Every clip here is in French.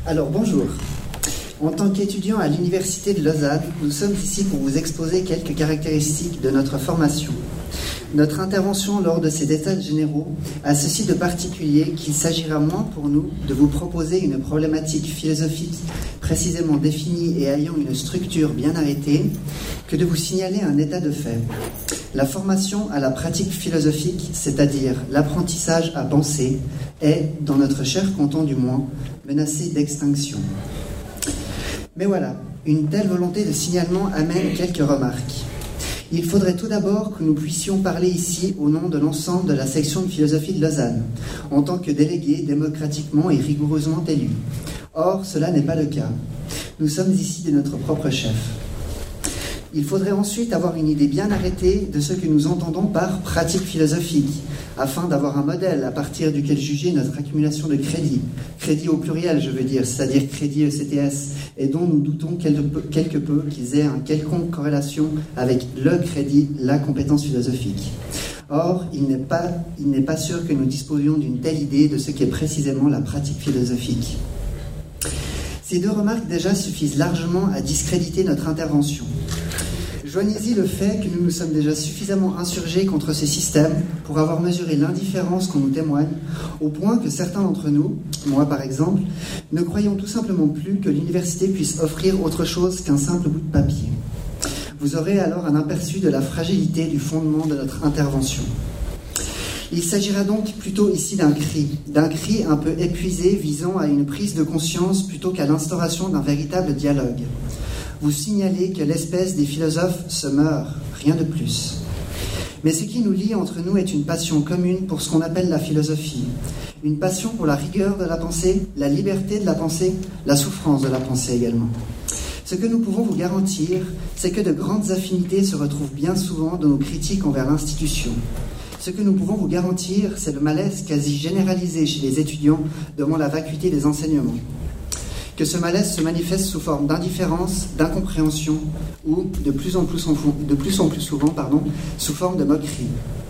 Alors bonjour. En tant qu'étudiant à l'Université de Lausanne, nous sommes ici pour vous exposer quelques caractéristiques de notre formation. Notre intervention lors de ces états généraux a ceci de particulier qu'il s'agira moins pour nous de vous proposer une problématique philosophique précisément définie et ayant une structure bien arrêtée que de vous signaler un état de fait. La formation à la pratique philosophique, c'est-à-dire l'apprentissage à penser, est, dans notre cher canton du moins, menacée d'extinction. Mais voilà, une telle volonté de signalement amène quelques remarques. Il faudrait tout d'abord que nous puissions parler ici au nom de l'ensemble de la section de philosophie de Lausanne, en tant que délégués démocratiquement et rigoureusement élus. Or, cela n'est pas le cas. Nous sommes ici de notre propre chef. Il faudrait ensuite avoir une idée bien arrêtée de ce que nous entendons par pratique philosophique, afin d'avoir un modèle à partir duquel juger notre accumulation de crédit au pluriel, je veux dire, c'est-à-dire crédit ECTS, et dont nous doutons quelque peu qu'ils aient une quelconque corrélation avec le crédit, la compétence philosophique. Or, il n'est pas sûr que nous disposions d'une telle idée de ce qu'est précisément la pratique philosophique. Ces deux remarques déjà suffisent largement à discréditer notre intervention. Joignez-y le fait que nous nous sommes déjà suffisamment insurgés contre ce système pour avoir mesuré l'indifférence qu'on nous témoigne, au point que certains d'entre nous, moi par exemple, ne croyons tout simplement plus que l'université puisse offrir autre chose qu'un simple bout de papier. Vous aurez alors un aperçu de la fragilité du fondement de notre intervention. Il s'agira donc plutôt ici d'un cri un peu épuisé visant à une prise de conscience plutôt qu'à l'instauration d'un véritable dialogue. Vous signalez que l'espèce des philosophes se meurt, rien de plus. Mais ce qui nous lie entre nous est une passion commune pour ce qu'on appelle la philosophie, une passion pour la rigueur de la pensée, la liberté de la pensée, la souffrance de la pensée également. Ce que nous pouvons vous garantir, c'est que de grandes affinités se retrouvent bien souvent dans nos critiques envers l'institution. Ce que nous pouvons vous garantir, c'est le malaise quasi généralisé chez les étudiants devant la vacuité des enseignements. Que ce malaise se manifeste sous forme d'indifférence, d'incompréhension ou, de plus en plus souvent, sous forme de moquerie.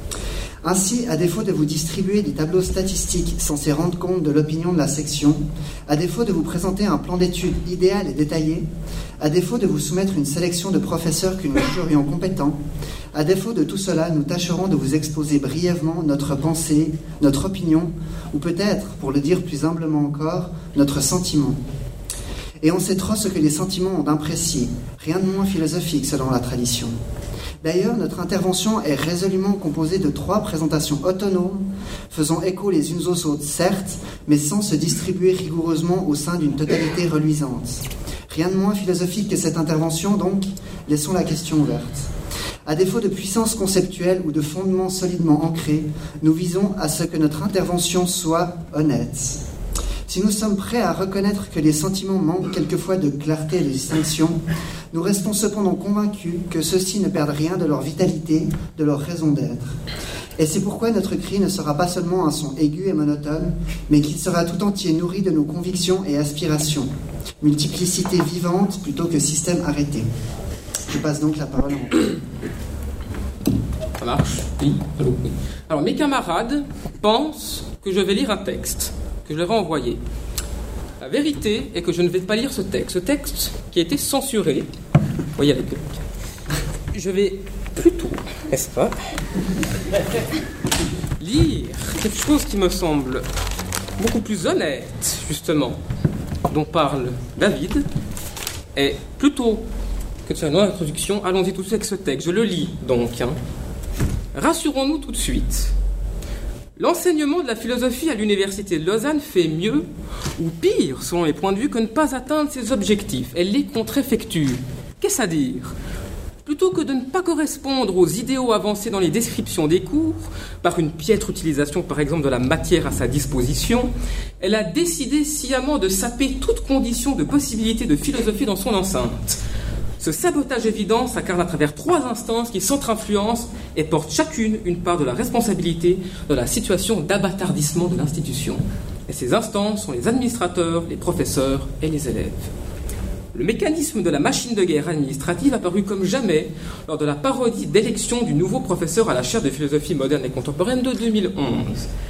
Ainsi, à défaut de vous distribuer des tableaux statistiques censés rendre compte de l'opinion de la section, à défaut de vous présenter un plan d'études idéal et détaillé, à défaut de vous soumettre une sélection de professeurs que nous jugerions compétents, à défaut de tout cela, nous tâcherons de vous exposer brièvement notre pensée, notre opinion, ou peut-être, pour le dire plus humblement encore, notre sentiment. Et on sait trop ce que les sentiments ont d'imprécis, rien de moins philosophique selon la tradition. D'ailleurs, notre intervention est résolument composée de 3 présentations autonomes, faisant écho les unes aux autres, certes, mais sans se distribuer rigoureusement au sein d'une totalité reluisante. Rien de moins philosophique que cette intervention, donc, laissons la question ouverte. À défaut de puissance conceptuelle ou de fondements solidement ancrés, nous visons à ce que notre intervention soit honnête. Si nous sommes prêts à reconnaître que les sentiments manquent quelquefois de clarté et de distinction, nous restons cependant convaincus que ceux-ci ne perdent rien de leur vitalité, de leur raison d'être. Et c'est pourquoi notre cri ne sera pas seulement un son aigu et monotone, mais qu'il sera tout entier nourri de nos convictions et aspirations. Multiplicité vivante plutôt que système arrêté. Je passe donc la parole en... Ça marche ? Oui. Alors, mes camarades pensent que je vais lire un texte, que je leur ai envoyé. La vérité est que je ne vais pas lire ce texte qui a été censuré. Vous voyez avec eux. Je vais plutôt, n'est-ce pas, lire quelque chose qui me semble beaucoup plus honnête, justement, dont parle David, et plutôt que de faire une introduction, allons-y tout de suite avec ce texte. Je le lis donc. Rassurons-nous tout de suite. L'enseignement de la philosophie à l'université de Lausanne fait mieux, ou pire, selon les points de vue, que ne pas atteindre ses objectifs. Elle les contrefecture. Qu'est-ce à dire ? Plutôt que de ne pas correspondre aux idéaux avancés dans les descriptions des cours, par une piètre utilisation par exemple de la matière à sa disposition, elle a décidé sciemment de saper toute condition de possibilité de philosophie dans son enceinte. Ce sabotage évident s'incarne à travers 3 instances qui s'entre-influencent et portent chacune une part de la responsabilité de la situation d'abattardissement de l'institution. Et ces instances sont les administrateurs, les professeurs et les élèves. Le mécanisme de la machine de guerre administrative apparut comme jamais lors de la parodie d'élection du nouveau professeur à la chaire de philosophie moderne et contemporaine de 2011.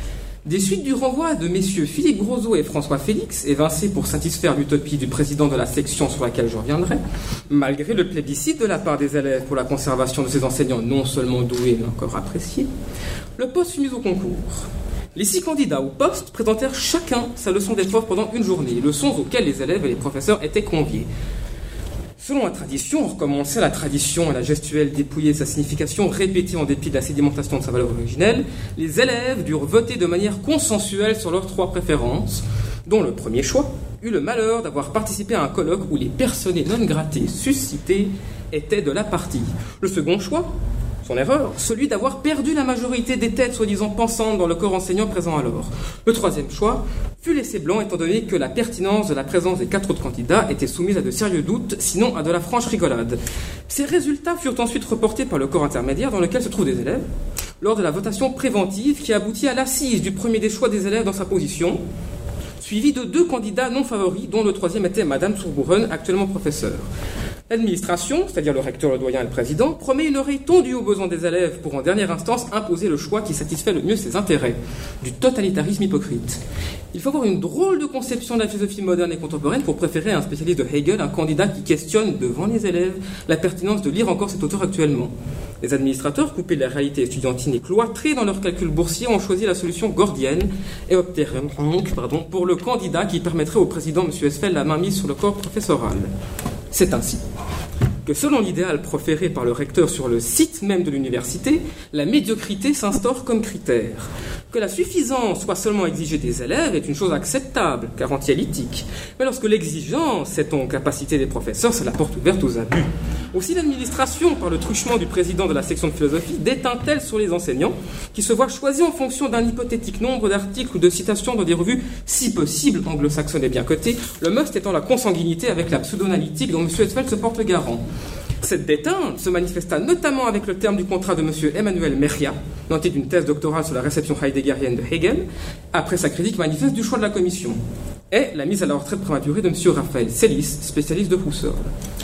Des suites du renvoi de messieurs Philippe Grosot et François Félix, évincés pour satisfaire l'utopie du président de la section sur laquelle je reviendrai, malgré le plébiscite de la part des élèves pour la conservation de ces enseignants non seulement doués mais encore appréciés, le poste fut mis au concours. Les 6 candidats au poste présentèrent chacun sa leçon d'épreuve pendant une journée, leçons auxquelles les élèves et les professeurs étaient conviés. Selon la tradition, on recommençait la tradition et la gestuelle dépouillée de sa signification, répétée en dépit de la sédimentation de sa valeur originelle, les élèves durent voter de manière consensuelle sur leurs 3 préférences, dont le premier choix eut le malheur d'avoir participé à un colloque où les personnes non gratées suscitées étaient de la partie. Le second choix, son erreur, celui d'avoir perdu la majorité des têtes soi-disant pensantes dans le corps enseignant présent alors. Le troisième choix fut laissé blanc étant donné que la pertinence de la présence des 4 autres candidats était soumise à de sérieux doutes, sinon à de la franche rigolade. Ces résultats furent ensuite reportés par le corps intermédiaire dans lequel se trouvent des élèves, lors de la votation préventive qui aboutit à l'assise du premier des choix des élèves dans sa position, suivi de 2 candidats non favoris, dont le troisième était Madame Sourbourren, actuellement professeure. L'administration, c'est-à-dire le recteur, le doyen et le président, promet une oreille tendue aux besoins des élèves pour en dernière instance imposer le choix qui satisfait le mieux ses intérêts, du totalitarisme hypocrite. Il faut avoir une drôle de conception de la philosophie moderne et contemporaine pour préférer à un spécialiste de Hegel un candidat qui questionne devant les élèves la pertinence de lire encore cet auteur actuellement. Les administrateurs, coupés de la réalité estudiantine et cloîtrés dans leurs calculs boursiers, ont choisi la solution gordienne et optèrent pour le candidat qui permettrait au président M. Esfeld la mainmise sur le corps professoral. C'est ainsi que, selon l'idéal proféré par le recteur sur le site même de l'université, la médiocrité s'instaure comme critère. Que la suffisance soit seulement exigée des élèves est une chose acceptable, car anti-élitique. Mais lorsque l'exigence est en capacité des professeurs, c'est la porte ouverte aux abus. Aussi l'administration, par le truchement du président de la section de philosophie, déteint-elle sur les enseignants, qui se voient choisis en fonction d'un hypothétique nombre d'articles ou de citations dans des revues, si possible anglo-saxonnes et bien cotées, le must étant la consanguinité avec la pseudo-analytique dont M. Esfeld se porte garant. Cette déteinte se manifesta notamment avec le terme du contrat de M. Emmanuel Meria, nanti d'une thèse doctorale sur la réception heideggerienne de Hegel, après sa critique manifeste du choix de la commission, et la mise à la retraite prématurée de M. Raphaël Celis, spécialiste de Husserl.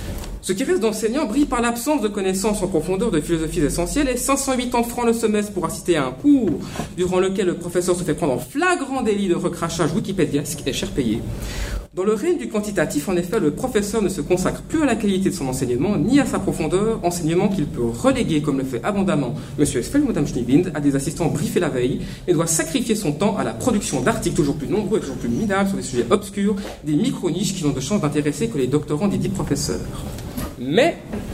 Ce qui reste d'enseignants brille par l'absence de connaissances en profondeur de philosophies essentielles et 580 francs le semestre pour assister à un cours durant lequel le professeur se fait prendre en flagrant délit de recrachage wikipédiasque est cher payé. Dans le règne du quantitatif, en effet, le professeur ne se consacre plus à la qualité de son enseignement, ni à sa profondeur, enseignement qu'il peut reléguer, comme le fait abondamment M. Esfeld ou Mme Schneewind, à des assistants briefés la veille, et doit sacrifier son temps à la production d'articles toujours plus nombreux et toujours plus minables sur des sujets obscurs, des micro-niches qui n'ont de chance d'intéresser que les doctorants des dits professeurs. Mais,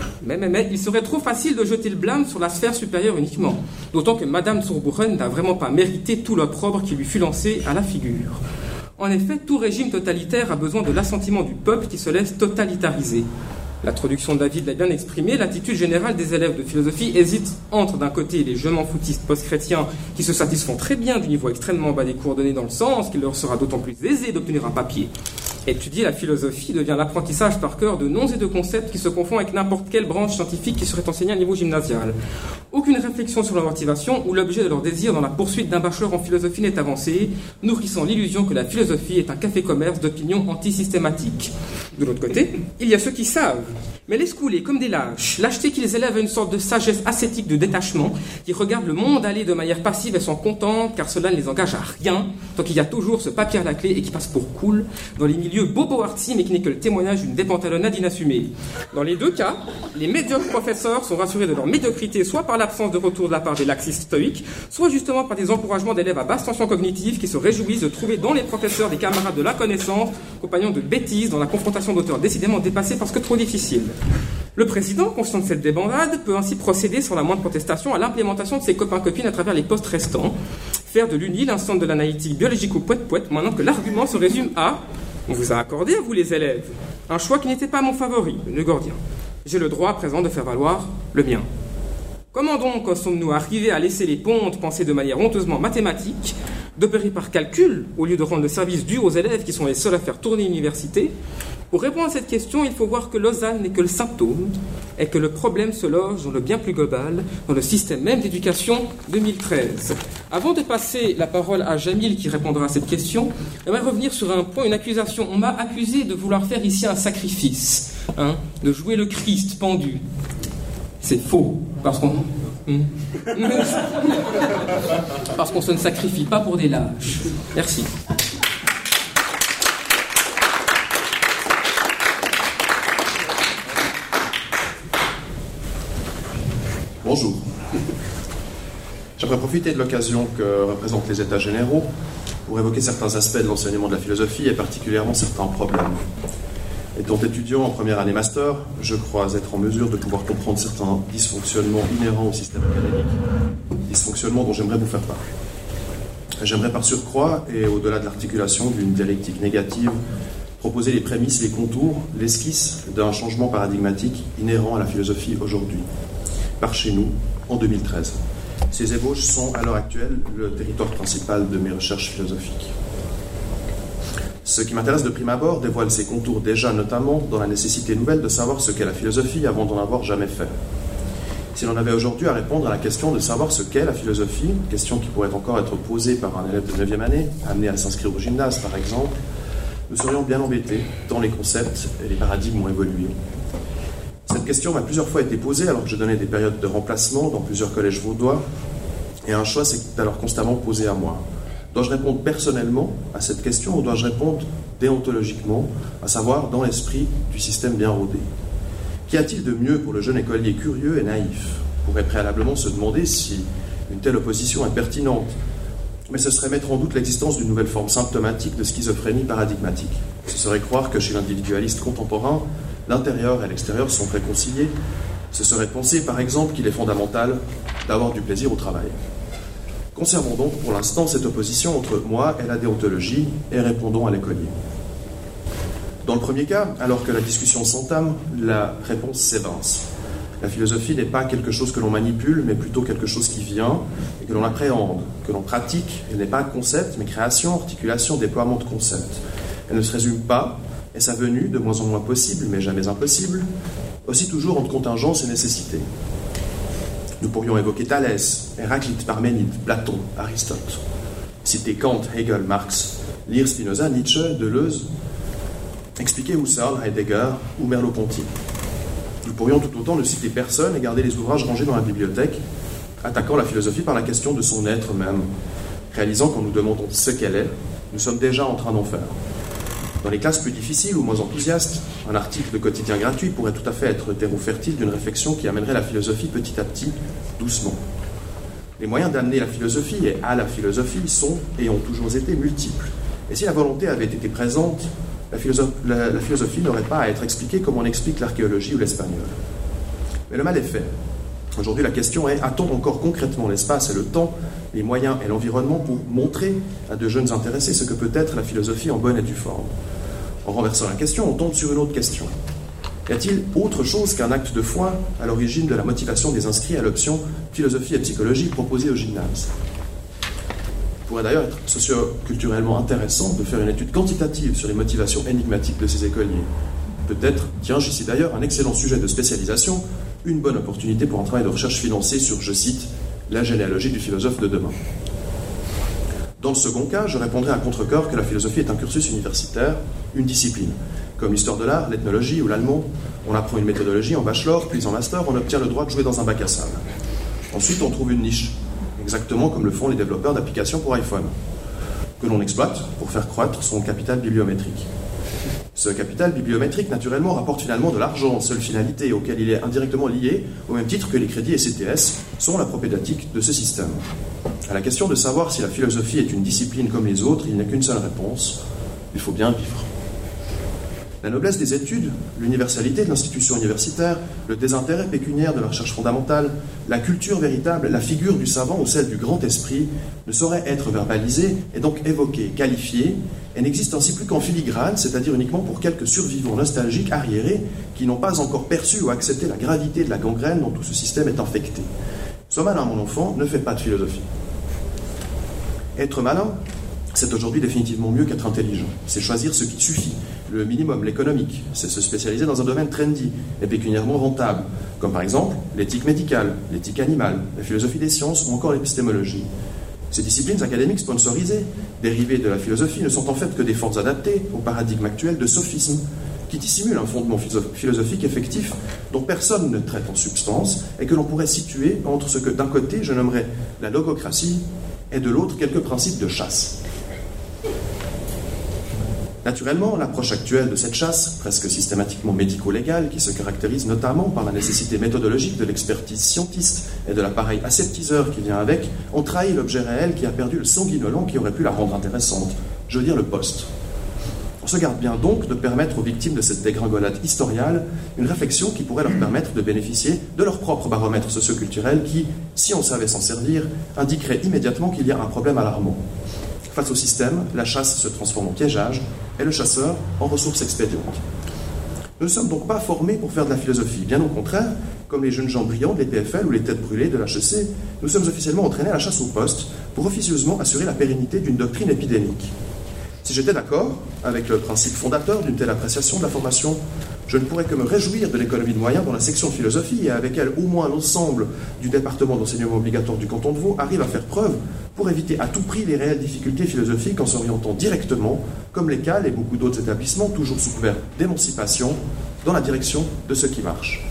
il serait trop facile de jeter le blâme sur la sphère supérieure uniquement, d'autant que Mme Sourbourren n'a vraiment pas mérité tout l'opprobre qui lui fut lancé à la figure. En effet, tout régime totalitaire a besoin de l'assentiment du peuple qui se laisse totalitariser. La traduction de David l'a bien exprimé, l'attitude générale des élèves de philosophie hésite entre, d'un côté, les je m'en foutistes post-chrétiens qui se satisfont très bien du niveau extrêmement bas des cours donnés dans le sens qu'il leur sera d'autant plus aisé d'obtenir un papier. Étudier la philosophie devient l'apprentissage par cœur de noms et de concepts qui se confondent avec n'importe quelle branche scientifique qui serait enseignée à niveau gymnasial. Aucune réflexion sur leur motivation ou l'objet de leur désir dans la poursuite d'un bachelor en philosophie n'est avancée, nourrissant l'illusion que la philosophie est un café-commerce d'opinions antisystématiques. De l'autre côté, il y a ceux qui savent, mais laissent couler comme des lâches, lâcheté qui les élève à une sorte de sagesse ascétique de détachement, qui regardent le monde aller de manière passive et sont contents car cela ne les engage à rien, tant qu'il y a toujours ce papier à la clé et qui passe pour cool dans les milieux bobo-artsy mais qui n'est que le témoignage d'une dépantalonnade inassumée. Dans les deux cas, les médiocres professeurs sont rassurés de leur médiocrité soit par l'absence de retour de la part des laxistes stoïques, soit justement par des encouragements d'élèves à basse tension cognitive qui se réjouissent de trouver dans les professeurs des camarades de la connaissance, compagnons de bêtises dans la confrontation d'auteurs décidément dépassés parce que trop difficile. Le président, conscient de cette débandade, peut ainsi procéder sans la moindre protestation à l'implémentation de ses copains-copines à travers les postes restants, faire de l'UNI l'instance de l'analytique biologico-poète-poète, maintenant que l'argument se résume à « On vous a accordé, à vous les élèves, un choix qui n'était pas mon favori, le gordien. J'ai le droit à présent de faire valoir le mien. » Comment donc en sommes-nous arrivés à laisser les pontes penser de manière honteusement mathématique, d'opérer par calcul, au lieu de rendre le service dû aux élèves qui sont les seuls à faire tourner l'université? Pour répondre à cette question, il faut voir que Lausanne n'est que le symptôme et que le problème se loge dans le bien plus global, dans le système même d'éducation 2013. Avant de passer la parole à Jamil qui répondra à cette question, j'aimerais revenir sur un point, une accusation. On m'a accusé de vouloir faire ici un sacrifice, de jouer le Christ pendu. C'est faux, parce qu'on... Parce qu'on se ne sacrifie pas pour des lâches. Merci. Bonjour. J'aimerais profiter de l'occasion que représentent les États généraux pour évoquer certains aspects de l'enseignement de la philosophie et particulièrement certains problèmes. Étant étudiant en première année master, je crois être en mesure de pouvoir comprendre certains dysfonctionnements inhérents au système académique, dysfonctionnements dont j'aimerais vous faire part. J'aimerais par surcroît, et au-delà de l'articulation d'une dialectique négative, proposer les prémices, les contours, l'esquisse d'un changement paradigmatique inhérent à la philosophie aujourd'hui, par chez nous, en 2013. Ces ébauches sont, à l'heure actuelle, le territoire principal de mes recherches philosophiques. Ce qui m'intéresse de prime abord dévoile ses contours déjà notamment dans la nécessité nouvelle de savoir ce qu'est la philosophie avant d'en avoir jamais fait. Si l'on avait aujourd'hui à répondre à la question de savoir ce qu'est la philosophie, question qui pourrait encore être posée par un élève de 9e année, amené à s'inscrire au gymnase par exemple, nous serions bien embêtés, tant les concepts et les paradigmes ont évolué. Cette question m'a plusieurs fois été posée alors que je donnais des périodes de remplacement dans plusieurs collèges vaudois, et un choix s'est alors constamment posé à moi. Dois-je répondre personnellement à cette question ou dois-je répondre déontologiquement, à savoir dans l'esprit du système bien rodé? Qu'y a-t-il de mieux pour le jeune écolier curieux et naïf? On pourrait préalablement se demander si une telle opposition est pertinente, mais ce serait mettre en doute l'existence d'une nouvelle forme symptomatique de schizophrénie paradigmatique. Ce serait croire que chez l'individualiste contemporain, l'intérieur et l'extérieur sont réconciliés. Ce serait penser, par exemple, qu'il est fondamental d'avoir du plaisir au travail. Conservons donc pour l'instant cette opposition entre moi et la déontologie et répondons à l'écolier. Dans le premier cas, alors que la discussion s'entame, la réponse s'évince. La philosophie n'est pas quelque chose que l'on manipule, mais plutôt quelque chose qui vient et que l'on appréhende, que l'on pratique. Elle n'est pas concept, mais création, articulation, déploiement de concepts. Elle ne se résume pas, et sa venue, de moins en moins possible, mais jamais impossible, aussi toujours entre contingence et nécessité. Nous pourrions évoquer Thalès, Héraclite, Parménide, Platon, Aristote, citer Kant, Hegel, Marx, lire Spinoza, Nietzsche, Deleuze, expliquer Husserl, Heidegger ou Merleau-Ponty. Nous pourrions tout autant ne citer personne et garder les ouvrages rangés dans la bibliothèque, attaquant la philosophie par la question de son être même, réalisant qu'en nous demandons ce qu'elle est, nous sommes déjà en train d'en faire. Dans les classes plus difficiles ou moins enthousiastes, un article de quotidien gratuit pourrait tout à fait être le terreau fertile d'une réflexion qui amènerait la philosophie petit à petit, doucement. Les moyens d'amener la philosophie et à la philosophie sont et ont toujours été multiples. Et si la volonté avait été présente, la philosophie n'aurait pas à être expliquée comme on explique l'archéologie ou l'espagnol. Mais le mal est fait. Aujourd'hui, la question est, a-t-on encore concrètement l'espace et le temps, les moyens et l'environnement pour montrer à de jeunes intéressés ce que peut être la philosophie en bonne et due forme? En renversant la question, on tombe sur une autre question. Y a-t-il autre chose qu'un acte de foi à l'origine de la motivation des inscrits à l'option philosophie et psychologie proposée au gymnase? Il pourrait d'ailleurs être socio-culturellement intéressant de faire une étude quantitative sur les motivations énigmatiques de ces écoliers. Peut-être, tiens, j'y cite d'ailleurs un excellent sujet de spécialisation, une bonne opportunité pour un travail de recherche financé sur, je cite, la généalogie du philosophe de demain. Dans le second cas, je répondrai à contre-cœur que la philosophie est un cursus universitaire, une discipline. Comme l'histoire de l'art, l'ethnologie ou l'allemand, on apprend une méthodologie en bachelor, puis en master, on obtient le droit de jouer dans un bac à sable. Ensuite, on trouve une niche, exactement comme le font les développeurs d'applications pour iPhone, que l'on exploite pour faire croître son capital bibliométrique. Ce capital bibliométrique, naturellement, rapporte finalement de l'argent, seule finalité auquel il est indirectement lié, au même titre que les crédits et CTS sont la propédeutique de ce système. À la question de savoir si la philosophie est une discipline comme les autres, il n'y a qu'une seule réponse: il faut bien vivre. La noblesse des études, l'universalité de l'institution universitaire, le désintérêt pécuniaire de la recherche fondamentale, la culture véritable, la figure du savant ou celle du grand esprit ne sauraient être verbalisées et donc évoquées, qualifiées, et n'existent ainsi plus qu'en filigrane, c'est-à-dire uniquement pour quelques survivants nostalgiques arriérés qui n'ont pas encore perçu ou accepté la gravité de la gangrène dont tout ce système est infecté. Sois malin, mon enfant, ne fais pas de philosophie. Être malin, c'est aujourd'hui définitivement mieux qu'être intelligent. C'est choisir ce qui suffit, le minimum, l'économique. C'est se spécialiser dans un domaine trendy et pécuniairement rentable, comme par exemple l'éthique médicale, l'éthique animale, la philosophie des sciences ou encore l'épistémologie. Ces disciplines académiques sponsorisées, dérivées de la philosophie, ne sont en fait que des formes adaptées au paradigme actuel de sophisme, qui dissimule un fondement philosophique effectif dont personne ne traite en substance et que l'on pourrait situer entre ce que d'un côté je nommerais la logocratie et de l'autre quelques principes de chasse. Naturellement, l'approche actuelle de cette chasse, presque systématiquement médico-légale, qui se caractérise notamment par la nécessité méthodologique de l'expertise scientiste et de l'appareil aseptiseur qui vient avec, ont trahi l'objet réel qui a perdu le sanguinolent qui aurait pu la rendre intéressante, je veux dire le poste. On se garde bien donc de permettre aux victimes de cette dégringolade historiale une réflexion qui pourrait leur permettre de bénéficier de leur propre baromètre socioculturel qui, si on savait s'en servir, indiquerait immédiatement qu'il y a un problème alarmant. Face au système, la chasse se transforme en piégeage et le chasseur en ressource expédiente. Nous ne sommes donc pas formés pour faire de la philosophie. Bien au contraire, comme les jeunes gens brillants des PFL ou les têtes brûlées de l'HEC, nous sommes officiellement entraînés à la chasse au poste pour officieusement assurer la pérennité d'une doctrine épidémique. Si j'étais d'accord avec le principe fondateur d'une telle appréciation de la formation, je ne pourrais que me réjouir de l'économie de moyens dont la section de philosophie, et avec elle au moins l'ensemble du département d'enseignement obligatoire du canton de Vaud, arrive à faire preuve pour éviter à tout prix les réelles difficultés philosophiques en s'orientant directement, comme les CAL et beaucoup d'autres établissements, toujours sous couvert d'émancipation, dans la direction de ce qui marche.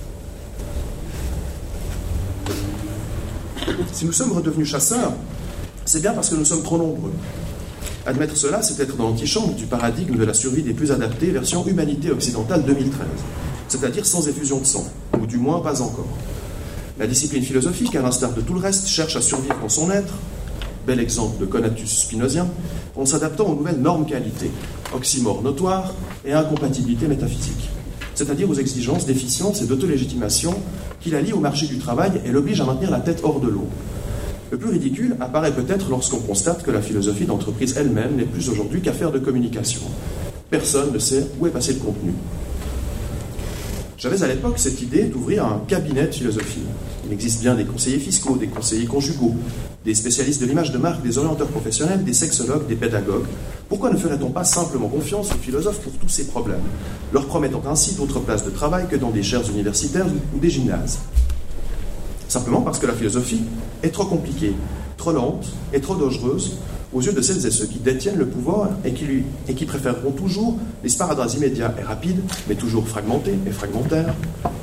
Si nous sommes redevenus chasseurs, c'est bien parce que nous sommes trop nombreux. Admettre cela, c'est être dans l'antichambre du paradigme de la survie des plus adaptés, version humanité occidentale 2013, c'est-à-dire sans effusion de sang, ou du moins pas encore. La discipline philosophique, à l'instar de tout le reste, cherche à survivre en son être, bel exemple de conatus spinozien, en s'adaptant aux nouvelles normes qualité, oxymore notoire et incompatibilité métaphysique, c'est-à-dire aux exigences d'efficience et d'autolégitimation qui la lient au marché du travail et l'obligent à maintenir la tête hors de l'eau. Le plus ridicule apparaît peut-être lorsqu'on constate que la philosophie d'entreprise elle-même n'est plus aujourd'hui qu'affaire de communication. Personne ne sait où est passé le contenu. J'avais à l'époque cette idée d'ouvrir un cabinet de philosophie. Il existe bien des conseillers fiscaux, des conseillers conjugaux, des spécialistes de l'image de marque, des orienteurs professionnels, des sexologues, des pédagogues. Pourquoi ne ferait-on pas simplement confiance aux philosophes pour tous ces problèmes, leur promettant ainsi d'autres places de travail que dans des chaires universitaires ou des gymnases ? Simplement parce que la philosophie est trop compliquée, trop lente et trop dangereuse aux yeux de celles et ceux qui détiennent le pouvoir et qui préféreront toujours les sparadraps immédiats et rapides, mais toujours fragmentés et fragmentaires,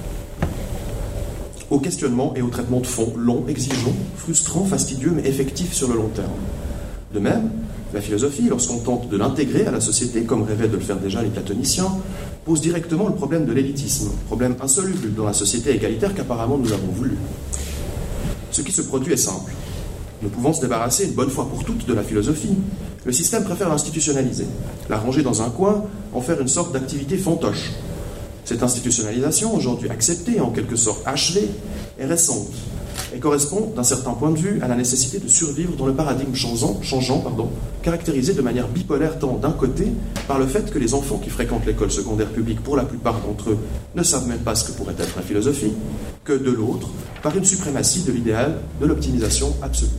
au questionnement et au traitement de fond long, exigeant, frustrant, fastidieux, mais effectif sur le long terme. De même, la philosophie, lorsqu'on tente de l'intégrer à la société, comme rêvaient de le faire déjà les platoniciens, pose directement le problème de l'élitisme, problème insoluble dans la société égalitaire qu'apparemment nous avons voulu. Ce qui se produit est simple. Nous pouvons se débarrasser une bonne fois pour toutes de la philosophie. Le système préfère l'institutionnaliser, la ranger dans un coin, en faire une sorte d'activité fantoche. Cette institutionnalisation, aujourd'hui acceptée et en quelque sorte achevée, est récente et correspond, d'un certain point de vue, à la nécessité de survivre dans le paradigme changeant, caractérisé de manière bipolaire tant d'un côté par le fait que les enfants qui fréquentent l'école secondaire publique, pour la plupart d'entre eux, ne savent même pas ce que pourrait être la philosophie, que de l'autre, par une suprématie de l'idéal de l'optimisation absolue.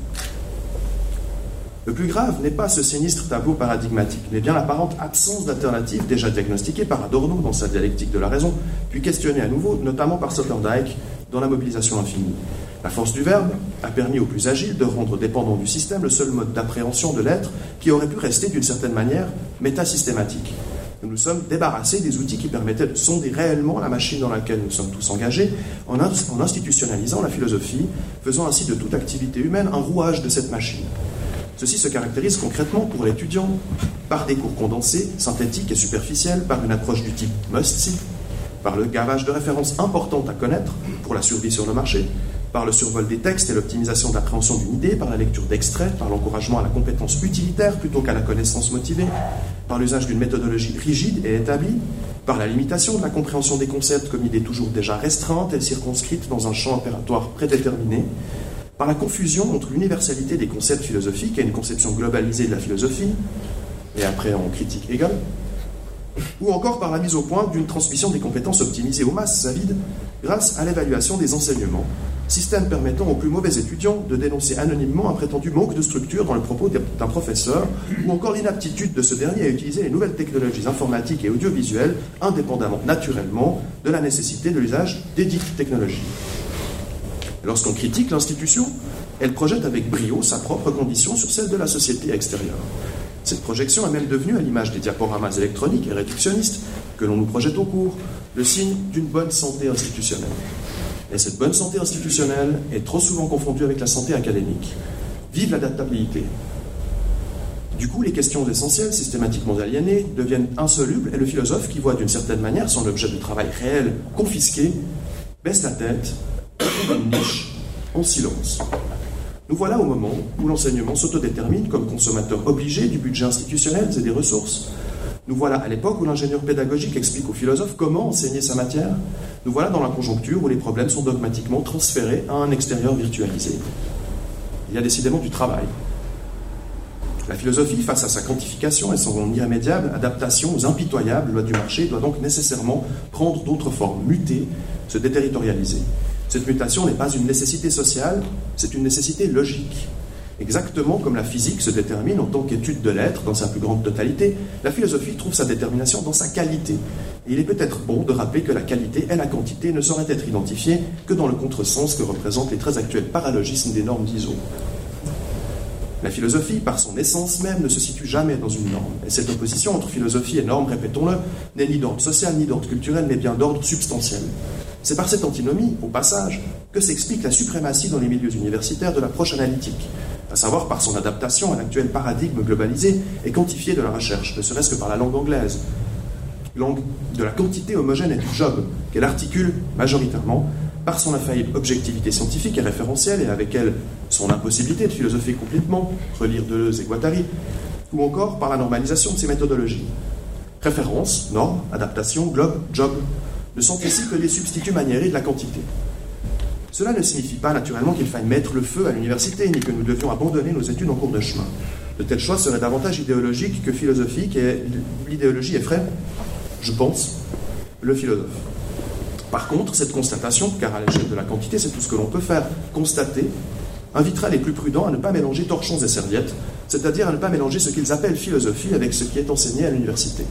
Le plus grave n'est pas ce sinistre tableau paradigmatique, mais bien l'apparente absence d'alternative déjà diagnostiquée par Adorno dans sa dialectique de la raison, puis questionnée à nouveau, notamment par Sloterdijk dans la mobilisation infinie. La force du verbe a permis aux plus agiles de rendre dépendant du système le seul mode d'appréhension de l'être qui aurait pu rester d'une certaine manière métasystématique. Nous nous sommes débarrassés des outils qui permettaient de sonder réellement la machine dans laquelle nous sommes tous engagés en institutionnalisant la philosophie, faisant ainsi de toute activité humaine un rouage de cette machine. Ceci se caractérise concrètement pour l'étudiant par des cours condensés, synthétiques et superficiels, par une approche du type must-see, par le gavage de références importantes à connaître pour la survie sur le marché, par le survol des textes et l'optimisation d'appréhension d'une idée, par la lecture d'extraits, par l'encouragement à la compétence utilitaire plutôt qu'à la connaissance motivée, par l'usage d'une méthodologie rigide et établie, par la limitation de la compréhension des concepts comme idée toujours déjà restreinte et circonscrite dans un champ opératoire prédéterminé, par la confusion entre l'universalité des concepts philosophiques et une conception globalisée de la philosophie, et après en critique égale, ou encore par la mise au point d'une transmission des compétences optimisées aux masses avides grâce à l'évaluation des enseignements, système permettant aux plus mauvais étudiants de dénoncer anonymement un prétendu manque de structure dans le propos d'un professeur, ou encore l'inaptitude de ce dernier à utiliser les nouvelles technologies informatiques et audiovisuelles, indépendamment naturellement de la nécessité de l'usage des dites technologies. Lorsqu'on critique l'institution, elle projette avec brio sa propre condition sur celle de la société extérieure. Cette projection est même devenue, à l'image des diaporamas électroniques et réductionnistes, que l'on nous projette au cours, le signe d'une bonne santé institutionnelle. Et cette bonne santé institutionnelle est trop souvent confondue avec la santé académique. Vive l'adaptabilité. Du coup, les questions essentielles, systématiquement aliénées, deviennent insolubles et le philosophe, qui voit d'une certaine manière son objet de travail réel confisqué, baisse la tête, trouve une niche, en silence. Nous voilà au moment où l'enseignement s'autodétermine comme consommateur obligé du budget institutionnel et des ressources. Nous voilà à l'époque où l'ingénieur pédagogique explique au philosophe comment enseigner sa matière. Nous voilà dans la conjoncture où les problèmes sont dogmatiquement transférés à un extérieur virtualisé. Il y a décidément du travail. La philosophie, face à sa quantification et son irrémédiable adaptation aux impitoyables lois du marché, doit donc nécessairement prendre d'autres formes, muter, se déterritorialiser. Cette mutation n'est pas une nécessité sociale, c'est une nécessité logique. Exactement comme la physique se détermine en tant qu'étude de l'être dans sa plus grande totalité, la philosophie trouve sa détermination dans sa qualité. Et il est peut-être bon de rappeler que la qualité et la quantité ne sauraient être identifiées que dans le contresens que représentent les très actuels paralogismes des normes d'ISO. La philosophie, par son essence même, ne se situe jamais dans une norme. Et cette opposition entre philosophie et norme, répétons-le, n'est ni d'ordre social ni d'ordre culturel, mais bien d'ordre substantiel. C'est par cette antinomie, au passage, que s'explique la suprématie dans les milieux universitaires de l'approche analytique, à savoir par son adaptation à l'actuel paradigme globalisé et quantifié de la recherche, ne serait-ce que par la langue anglaise. Langue de la quantité homogène et du job, qu'elle articule majoritairement par son infaillible objectivité scientifique et référentielle, et avec elle son impossibilité de philosopher complètement, relire Deleuze et Guattari, ou encore par la normalisation de ses méthodologies. Référence, norme, adaptation, globe, job, ne sont ici que des substituts maniérés de la quantité. Cela ne signifie pas naturellement qu'il faille mettre le feu à l'université, ni que nous devions abandonner nos études en cours de chemin. De tels choix seraient davantage idéologiques que philosophiques, et l'idéologie effraie, je pense, le philosophe. Par contre, cette constatation, car à l'échelle de la quantité, c'est tout ce que l'on peut faire, constater, invitera les plus prudents à ne pas mélanger torchons et serviettes, c'est-à-dire à ne pas mélanger ce qu'ils appellent philosophie avec ce qui est enseigné à l'université.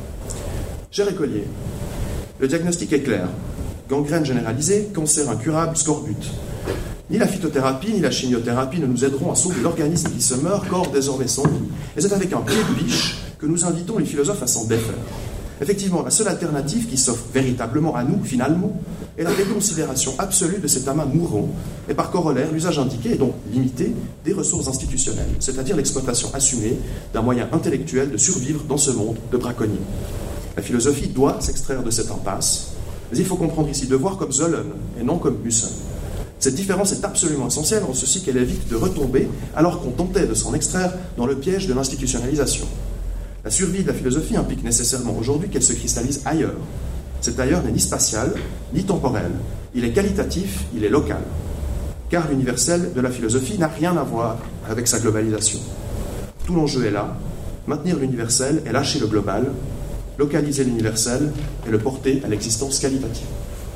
Cher écolier, le diagnostic est clair. Gangrène généralisée, cancer incurable, scorbut. Ni la phytothérapie ni la chimiothérapie ne nous aideront à sauver l'organisme qui se meurt, corps désormais sans vie. Et c'est avec un pied de biche que nous invitons les philosophes à s'en défaire. Effectivement, la seule alternative qui s'offre véritablement à nous, finalement, est la déconsidération absolue de cet amas mourant, et par corollaire, l'usage indiqué et donc limité des ressources institutionnelles, c'est-à-dire l'exploitation assumée d'un moyen intellectuel de survivre dans ce monde de braconniers. La philosophie doit s'extraire de cette impasse, mais il faut comprendre ici devoir comme Zollern et non comme Husserl. Cette différence est absolument essentielle en ceci qu'elle évite de retomber, alors qu'on tentait de s'en extraire, dans le piège de l'institutionnalisation. La survie de la philosophie implique nécessairement aujourd'hui qu'elle se cristallise ailleurs. Cet ailleurs n'est ni spatial, ni temporel. Il est qualitatif, il est local. Car l'universel de la philosophie n'a rien à voir avec sa globalisation. Tout l'enjeu est là, maintenir l'universel et lâcher le global, localiser l'universel et le porter à l'existence qualitative.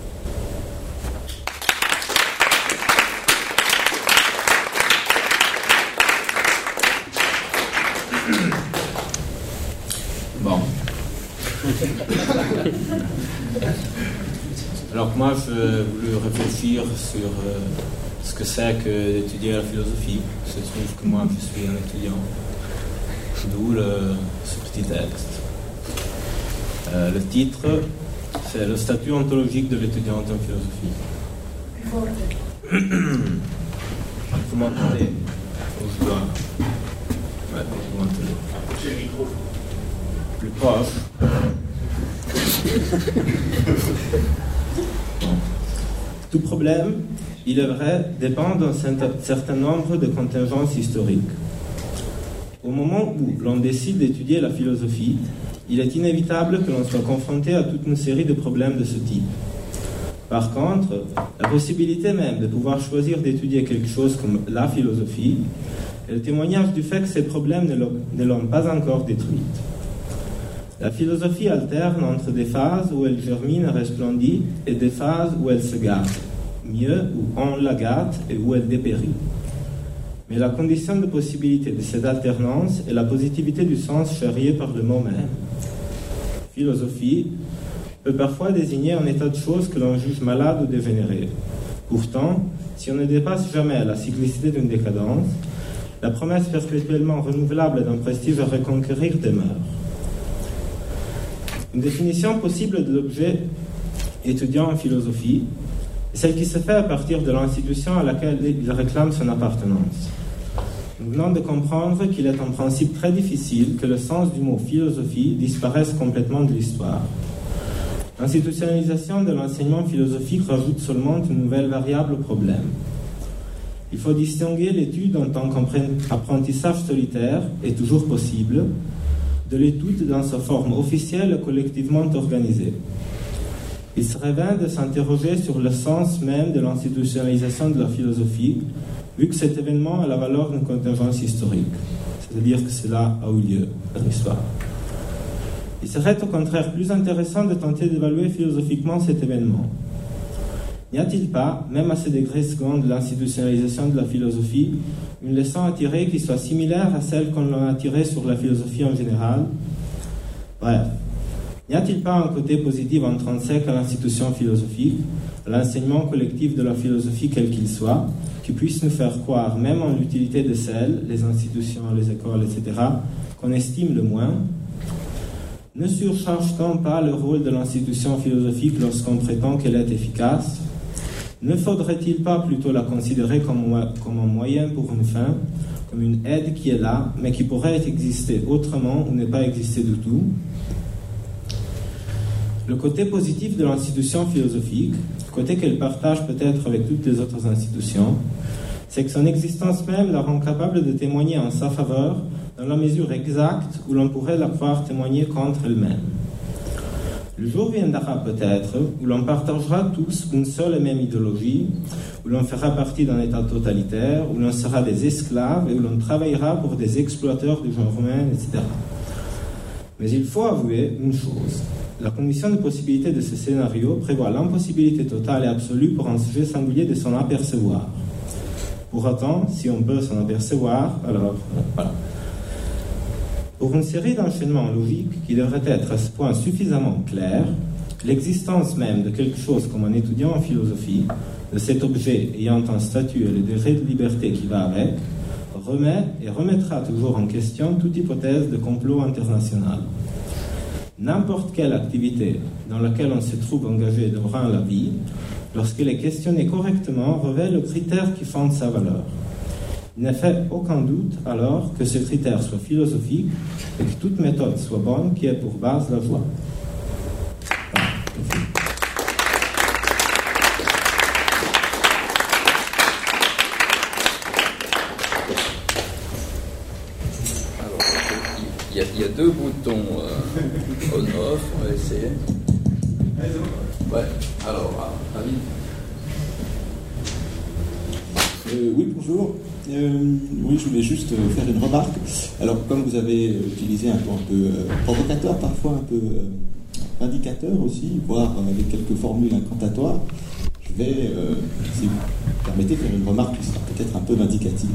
Bon. Alors moi, je voulais réfléchir sur ce que c'est que d'étudier la philosophie. Il se trouve que moi, je suis un étudiant. D'où ce petit texte. Le titre, c'est le statut ontologique de l'étudiant en philosophie. Vous m'entendez? Je dois... Ouais, vous m'entendez. J'ai le micro. Plus proche. Tout problème, il est vrai, dépend d'un certain nombre de contingences historiques. Au moment où l'on décide d'étudier la philosophie, il est inévitable que l'on soit confronté à toute une série de problèmes de ce type. Par contre, la possibilité même de pouvoir choisir d'étudier quelque chose comme la philosophie est le témoignage du fait que ces problèmes ne l'ont pas encore détruite. La philosophie alterne entre des phases où elle germine et resplendit et des phases où elle se gâte, mieux où on la gâte et où elle dépérit. Mais la condition de possibilité de cette alternance est la positivité du sens charrié par le mot même. Philosophie peut parfois désigner un état de choses que l'on juge malade ou dégénéré. Pourtant, si on ne dépasse jamais la cyclicité d'une décadence, la promesse perpétuellement renouvelable d'un prestige à reconquérir demeure. Une définition possible de l'objet étudiant en philosophie est celle qui se fait à partir de l'institution à laquelle il réclame son appartenance. Nous venons de comprendre qu'il est en principe très difficile que le sens du mot philosophie disparaisse complètement de l'histoire. L'institutionnalisation de l'enseignement philosophique rajoute seulement une nouvelle variable au problème. Il faut distinguer l'étude en tant qu'apprentissage solitaire est toujours possible de l'étude dans sa forme officielle et collectivement organisée. Il serait vain de s'interroger sur le sens même de l'institutionnalisation de la philosophie, vu que cet événement a la valeur d'une contingence historique, c'est-à-dire que cela a eu lieu dans l'histoire. Il serait au contraire plus intéressant de tenter d'évaluer philosophiquement cet événement. N'y a-t-il pas, même à ce degré second de l'institutionnalisation de la philosophie, une leçon à tirer qui soit similaire à celle qu'on a tirée sur la philosophie en général? Bref, n'y a-t-il pas un côté positif intrinsèque à l'institution philosophique, à l'enseignement collectif de la philosophie quel qu'il soit, qui puisse nous faire croire même en l'utilité de celles, les institutions, les écoles, etc., qu'on estime le moins? Ne surcharge-t-on pas le rôle de l'institution philosophique lorsqu'on prétend qu'elle est efficace? Ne faudrait-il pas plutôt la considérer comme un moyen pour une fin, comme une aide qui est là, mais qui pourrait exister autrement ou ne pas exister du tout? Le côté positif de l'institution philosophique, le côté qu'elle partage peut-être avec toutes les autres institutions, c'est que son existence même la rend capable de témoigner en sa faveur dans la mesure exacte où l'on pourrait la voir témoigner contre elle-même. Le jour viendra peut-être où l'on partagera tous une seule et même idéologie, où l'on fera partie d'un État totalitaire, où l'on sera des esclaves et où l'on travaillera pour des exploiteurs du genre humain, etc. Mais il faut avouer une chose. La condition de possibilité de ce scénario prévoit l'impossibilité totale et absolue pour un sujet singulier de s'en apercevoir. Pour autant, si on peut s'en apercevoir, alors voilà. Pour une série d'enchaînements logiques qui devraient être à ce point suffisamment clairs, l'existence même de quelque chose comme un étudiant en philosophie, de cet objet ayant un statut et le degré de liberté qui va avec, remet et remettra toujours en question toute hypothèse de complot international. N'importe quelle activité dans laquelle on se trouve engagé durant la vie, lorsqu'elle est questionnée correctement, révèle le critère qui fonde sa valeur. Il ne fait aucun doute alors que ce critère soit philosophique et que toute méthode soit bonne qui ait pour base la joie. Il y a deux boutons on-off, on va essayer. Ouais, alors, David. Oui, bonjour. Oui, je voulais juste faire une remarque. Alors, comme vous avez utilisé un ton un peu provocateur, parfois un peu indicateur aussi, voire avec quelques formules incantatoires, je vais, si vous permettez, faire une remarque qui sera peut-être un peu vindicative.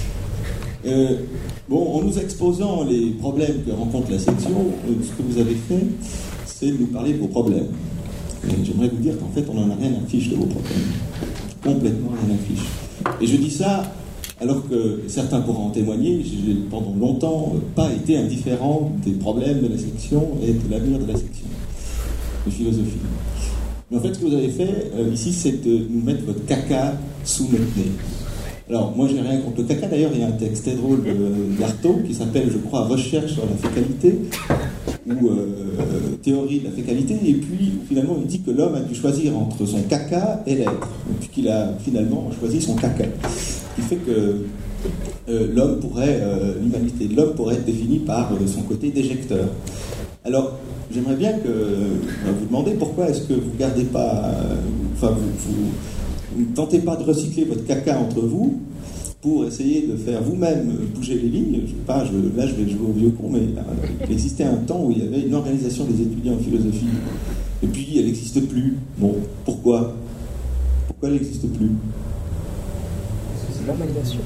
En nous exposant les problèmes que rencontre la section, ce que vous avez fait, c'est de nous parler de vos problèmes. Et j'aimerais vous dire qu'en fait, on n'en a rien à fiche de vos problèmes. Complètement rien à fiche. Et je dis ça alors que certains pourront en témoigner. J'ai pendant longtemps pas été indifférent des problèmes de la section et de l'avenir de la section de philosophie. Mais en fait, ce que vous avez fait ici, c'est de nous mettre votre caca sous notre nez. Alors, moi, j'ai rien contre le caca. D'ailleurs, il y a un texte très drôle d'Artaud qui s'appelle, je crois, Recherche sur la fécalité ou Théorie de la fécalité. Et puis, finalement, il dit que l'homme a dû choisir entre son caca et l'être. Et puis qu'il a finalement choisi son caca. Ce qui fait que l'humanité de l'homme pourrait être définie par son côté déjecteur. Alors, j'aimerais bien vous demander pourquoi est-ce que vous ne gardez pas... vous ne tentez pas de recycler votre caca entre vous pour essayer de faire vous-même bouger les lignes. Là, je vais jouer au vieux con, mais il existait un temps où il y avait une organisation des étudiants en philosophie. Et puis, elle n'existe plus. Bon, pourquoi elle n'existe plus? C'est l'organisation.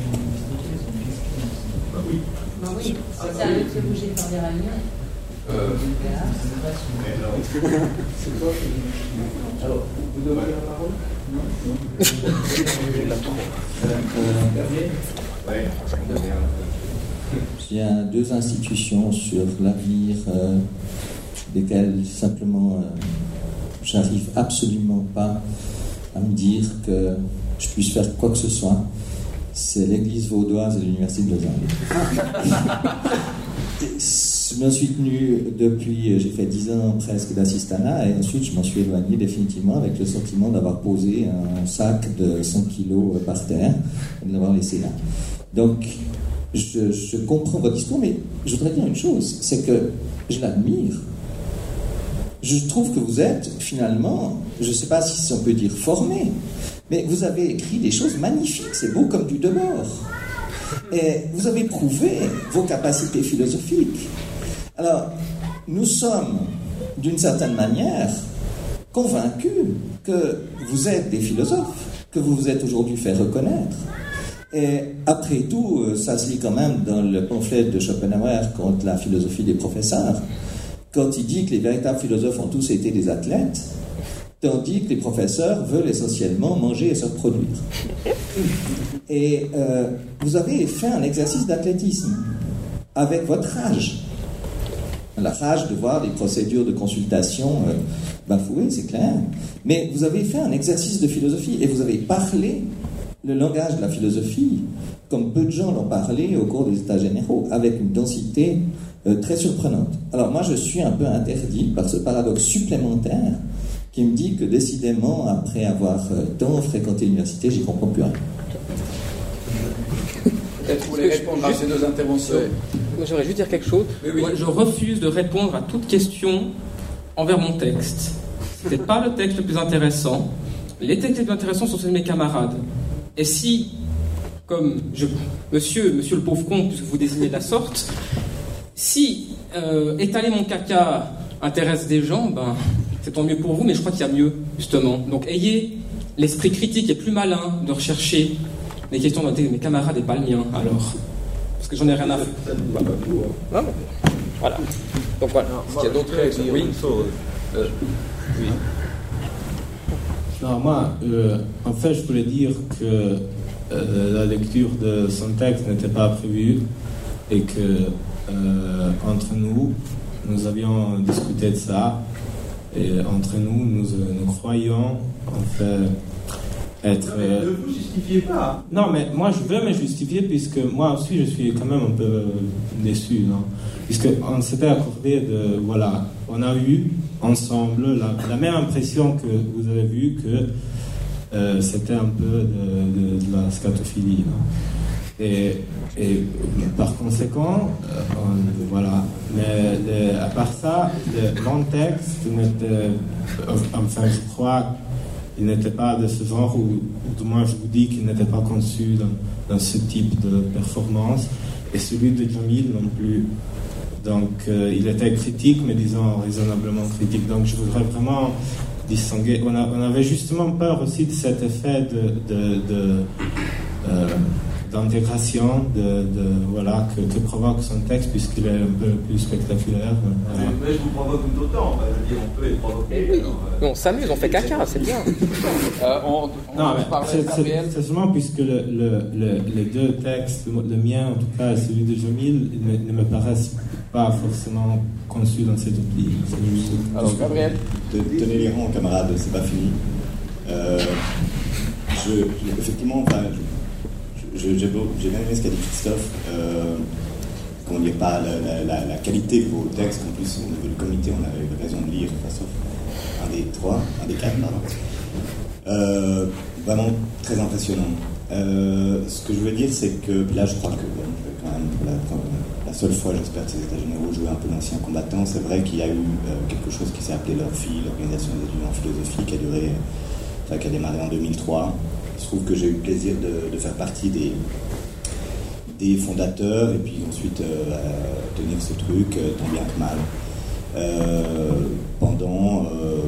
Oui. Ça sert de se bouger par des réunions. C'est quoi? Alors, vous demandez la parole? Il y a deux institutions sur l'avenir lesquels simplement j'arrive absolument pas à me dire que je puisse faire quoi que ce soit, c'est l'église vaudoise et l'université de Lausanne. Je m'en suis tenu depuis, j'ai fait 10 ans presque d'assistanat, et ensuite je m'en suis éloigné définitivement avec le sentiment d'avoir posé un sac de 100 kilos par terre et de l'avoir laissé là. Donc je comprends votre discours, mais je voudrais dire une chose, c'est que je l'admire. Je trouve que vous êtes finalement, je ne sais pas si on peut dire formé, mais vous avez écrit des choses magnifiques, c'est beau comme du Debord. Et vous avez prouvé vos capacités philosophiques. Alors, nous sommes, d'une certaine manière, convaincus que vous êtes des philosophes, que vous vous êtes aujourd'hui fait reconnaître. Et après tout, ça se lit quand même dans le pamphlet de Schopenhauer contre la philosophie des professeurs, quand il dit que les véritables philosophes ont tous été des athlètes, tandis que les professeurs veulent essentiellement manger et se reproduire. Et vous avez fait un exercice d'athlétisme avec votre rage. La rage de voir des procédures de consultation bafouées, c'est clair. Mais vous avez fait un exercice de philosophie et vous avez parlé le langage de la philosophie comme peu de gens l'ont parlé au cours des États généraux, avec une densité très surprenante. Alors moi, je suis un peu interdit par ce paradoxe supplémentaire qui me dit que décidément, après avoir tant fréquenté l'université, j'y comprends plus rien. Peut-être vous voulez répondre à ces deux interventions. Moi, j'aimerais juste dire quelque chose. Oui. Moi, je refuse de répondre à toute question envers mon texte. Ce n'est pas le texte le plus intéressant. Les textes les plus intéressants sont ceux de mes camarades. Et si, comme monsieur le pauvre con, puisque vous désignez de la sorte, si étaler mon caca intéresse des gens, ben, c'est tant mieux pour vous, mais je crois qu'il y a mieux, justement. Donc ayez l'esprit critique et plus malin de rechercher les questions de mes camarades et pas le mien, alors. Parce que j'en ai rien à faire. Non, voilà. Donc voilà. Est-ce qu'il y a d'autres réactions? Oui. Oui. Non, moi, en fait, je voulais dire que la lecture de son texte n'était pas prévue et que entre nous avions discuté de ça, et entre nous croyons en fait être... Ne vous justifiez pas. Non, mais moi je veux me justifier puisque moi aussi je suis quand même un peu déçu, non? Puisqu'on s'était accordé de... Voilà, on a eu ensemble la même impression que vous avez vu que c'était un peu de la scatophilie, non? Et par conséquent, voilà. Mais à part ça, mon texte n'était, enfin, je crois, il n'était pas de ce genre, ou du moins je vous dis qu'il n'était pas conçu dans ce type de performance, et celui de Jamil non plus. Donc, il était critique, mais disons raisonnablement critique. Donc, je voudrais vraiment distinguer. On avait justement peur aussi de cet effet d'intégration voilà, que provoque son texte, puisqu'il est un peu plus spectaculaire. Mais je vous provoque tout autant. Je veux dire, on peut être provoqué. Oui. On s'amuse, on fait caca, c'est bien. Non, c'est seulement puisque les deux textes, le mien en tout cas et celui de Jamil, ne me paraissent pas forcément conçus dans cette optique. Alors, Gabriel, tenez les rangs, camarades, c'est pas fini. Effectivement, enfin, j'ai bien aimé ce qu'a dit Christophe. Comment dire, pas la qualité de vos textes. En plus, au niveau du comité, on avait eu l'occasion de lire, enfin, sauf un des quatre, pardon. Vraiment très impressionnant. Ce que je veux dire, c'est que là, je crois que quand même, pour la seule fois, j'espère que ces États généraux jouaient un peu d'anciens combattants. C'est vrai qu'il y a eu quelque chose qui s'est appelé l'ORPHI, l'Organisation des étudiants en philosophie, qui a démarré en 2003. Il se trouve que j'ai eu le plaisir de faire partie des fondateurs et puis ensuite tenir ce truc tant bien que mal pendant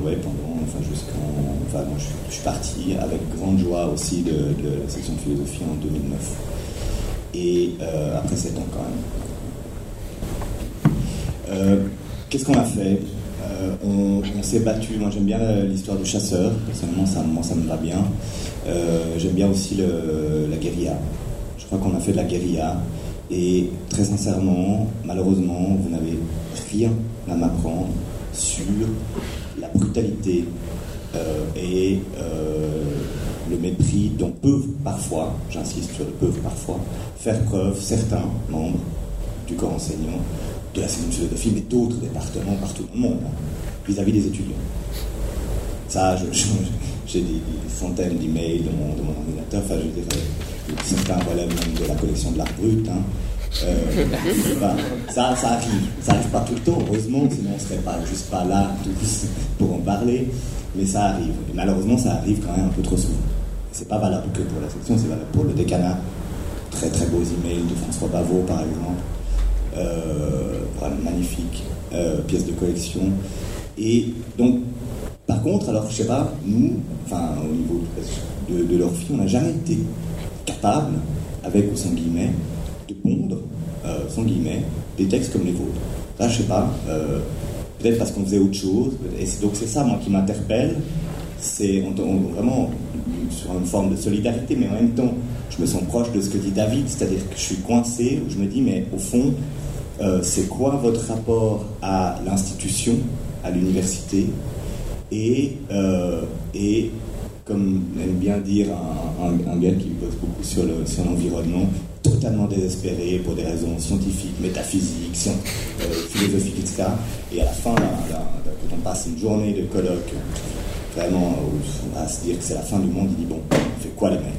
moi je suis parti avec grande joie aussi de la section de philosophie en 2009 et après 7 ans quand même. Qu'est-ce qu'on a fait? On s'est battu. Moi j'aime bien l'histoire du chasseur, personnellement ça me va bien. J'aime bien aussi la guérilla. Je crois qu'on a fait de la guérilla et très sincèrement, malheureusement, vous n'avez rien à m'apprendre sur la brutalité et le mépris dont peuvent parfois, j'insiste sur le peuvent parfois, faire preuve certains membres du corps enseignant, de la cellule de philosophie, mais d'autres départements partout dans le monde, vis-à-vis des étudiants. Ça, j'ai des centaines d'emails de mon ordinateur, enfin, je dirais, certains relèvent même de la collection de l'art brut. Ça arrive pas tout le temps, heureusement, sinon on ne serait pas juste pas là tous pour en parler, mais ça arrive. Et malheureusement, ça arrive quand même un peu trop souvent. C'est pas valable que pour la section, c'est valable pour le décanat. Très très beaux emails de François Bavot, par exemple. Magnifique pièce de collection. Et donc, par contre, alors je sais pas, nous, enfin au niveau de l'Orphie, on n'a jamais été capable, avec ou sans guillemets, de pondre, sans guillemets, des textes comme les vôtres. Là, je sais pas, peut-être parce qu'on faisait autre chose. Et donc c'est ça, moi, qui m'interpelle. C'est vraiment sur une forme de solidarité, mais en même temps, je me sens proche de ce que dit David, c'est-à-dire que je suis coincé, où je me dis, mais au fond, c'est quoi votre rapport à l'institution, à l'université, et comme aime bien dire un gars qui bosse beaucoup sur l'environnement, totalement désespéré pour des raisons scientifiques, métaphysiques, philosophiques, etc. Et à la fin, quand on passe une journée de colloque, vraiment, à se dire que c'est la fin du monde, il dit, bon, on fait quoi les mecs ?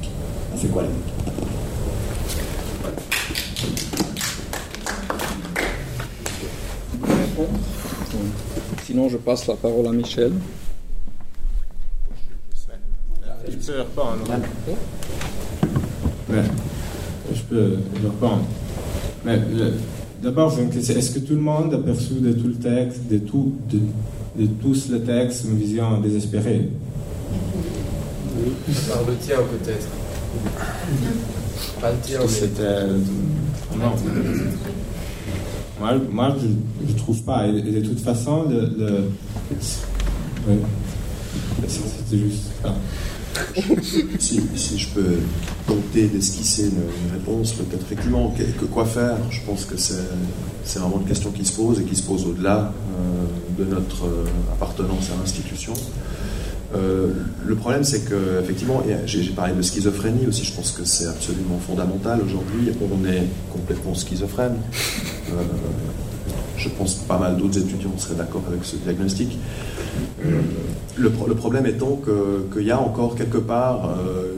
Sinon, je passe la parole à Michel. Je peux répondre. Ouais. Je peux répondre. Mais d'abord, j'ai une question. Est-ce que tout le monde a perçu de tout le texte, de tous les textes, une vision désespérée? Par le tien, peut-être. Pas le tien, mais... C'était... Non. Moi, je trouve pas. Et de toute façon, oui. C'était juste ça. Si je peux tenter d'esquisser une réponse, peut-être effectivement, quoi faire? Je pense que c'est vraiment une question qui se pose et qui se pose au-delà de notre appartenance à l'institution. Le problème, c'est que, effectivement, j'ai parlé de schizophrénie aussi, je pense que c'est absolument fondamental. Aujourd'hui, on est complètement schizophrène. Je pense que pas mal d'autres étudiants seraient d'accord avec ce diagnostic. Le problème étant qu'il y a encore quelque part,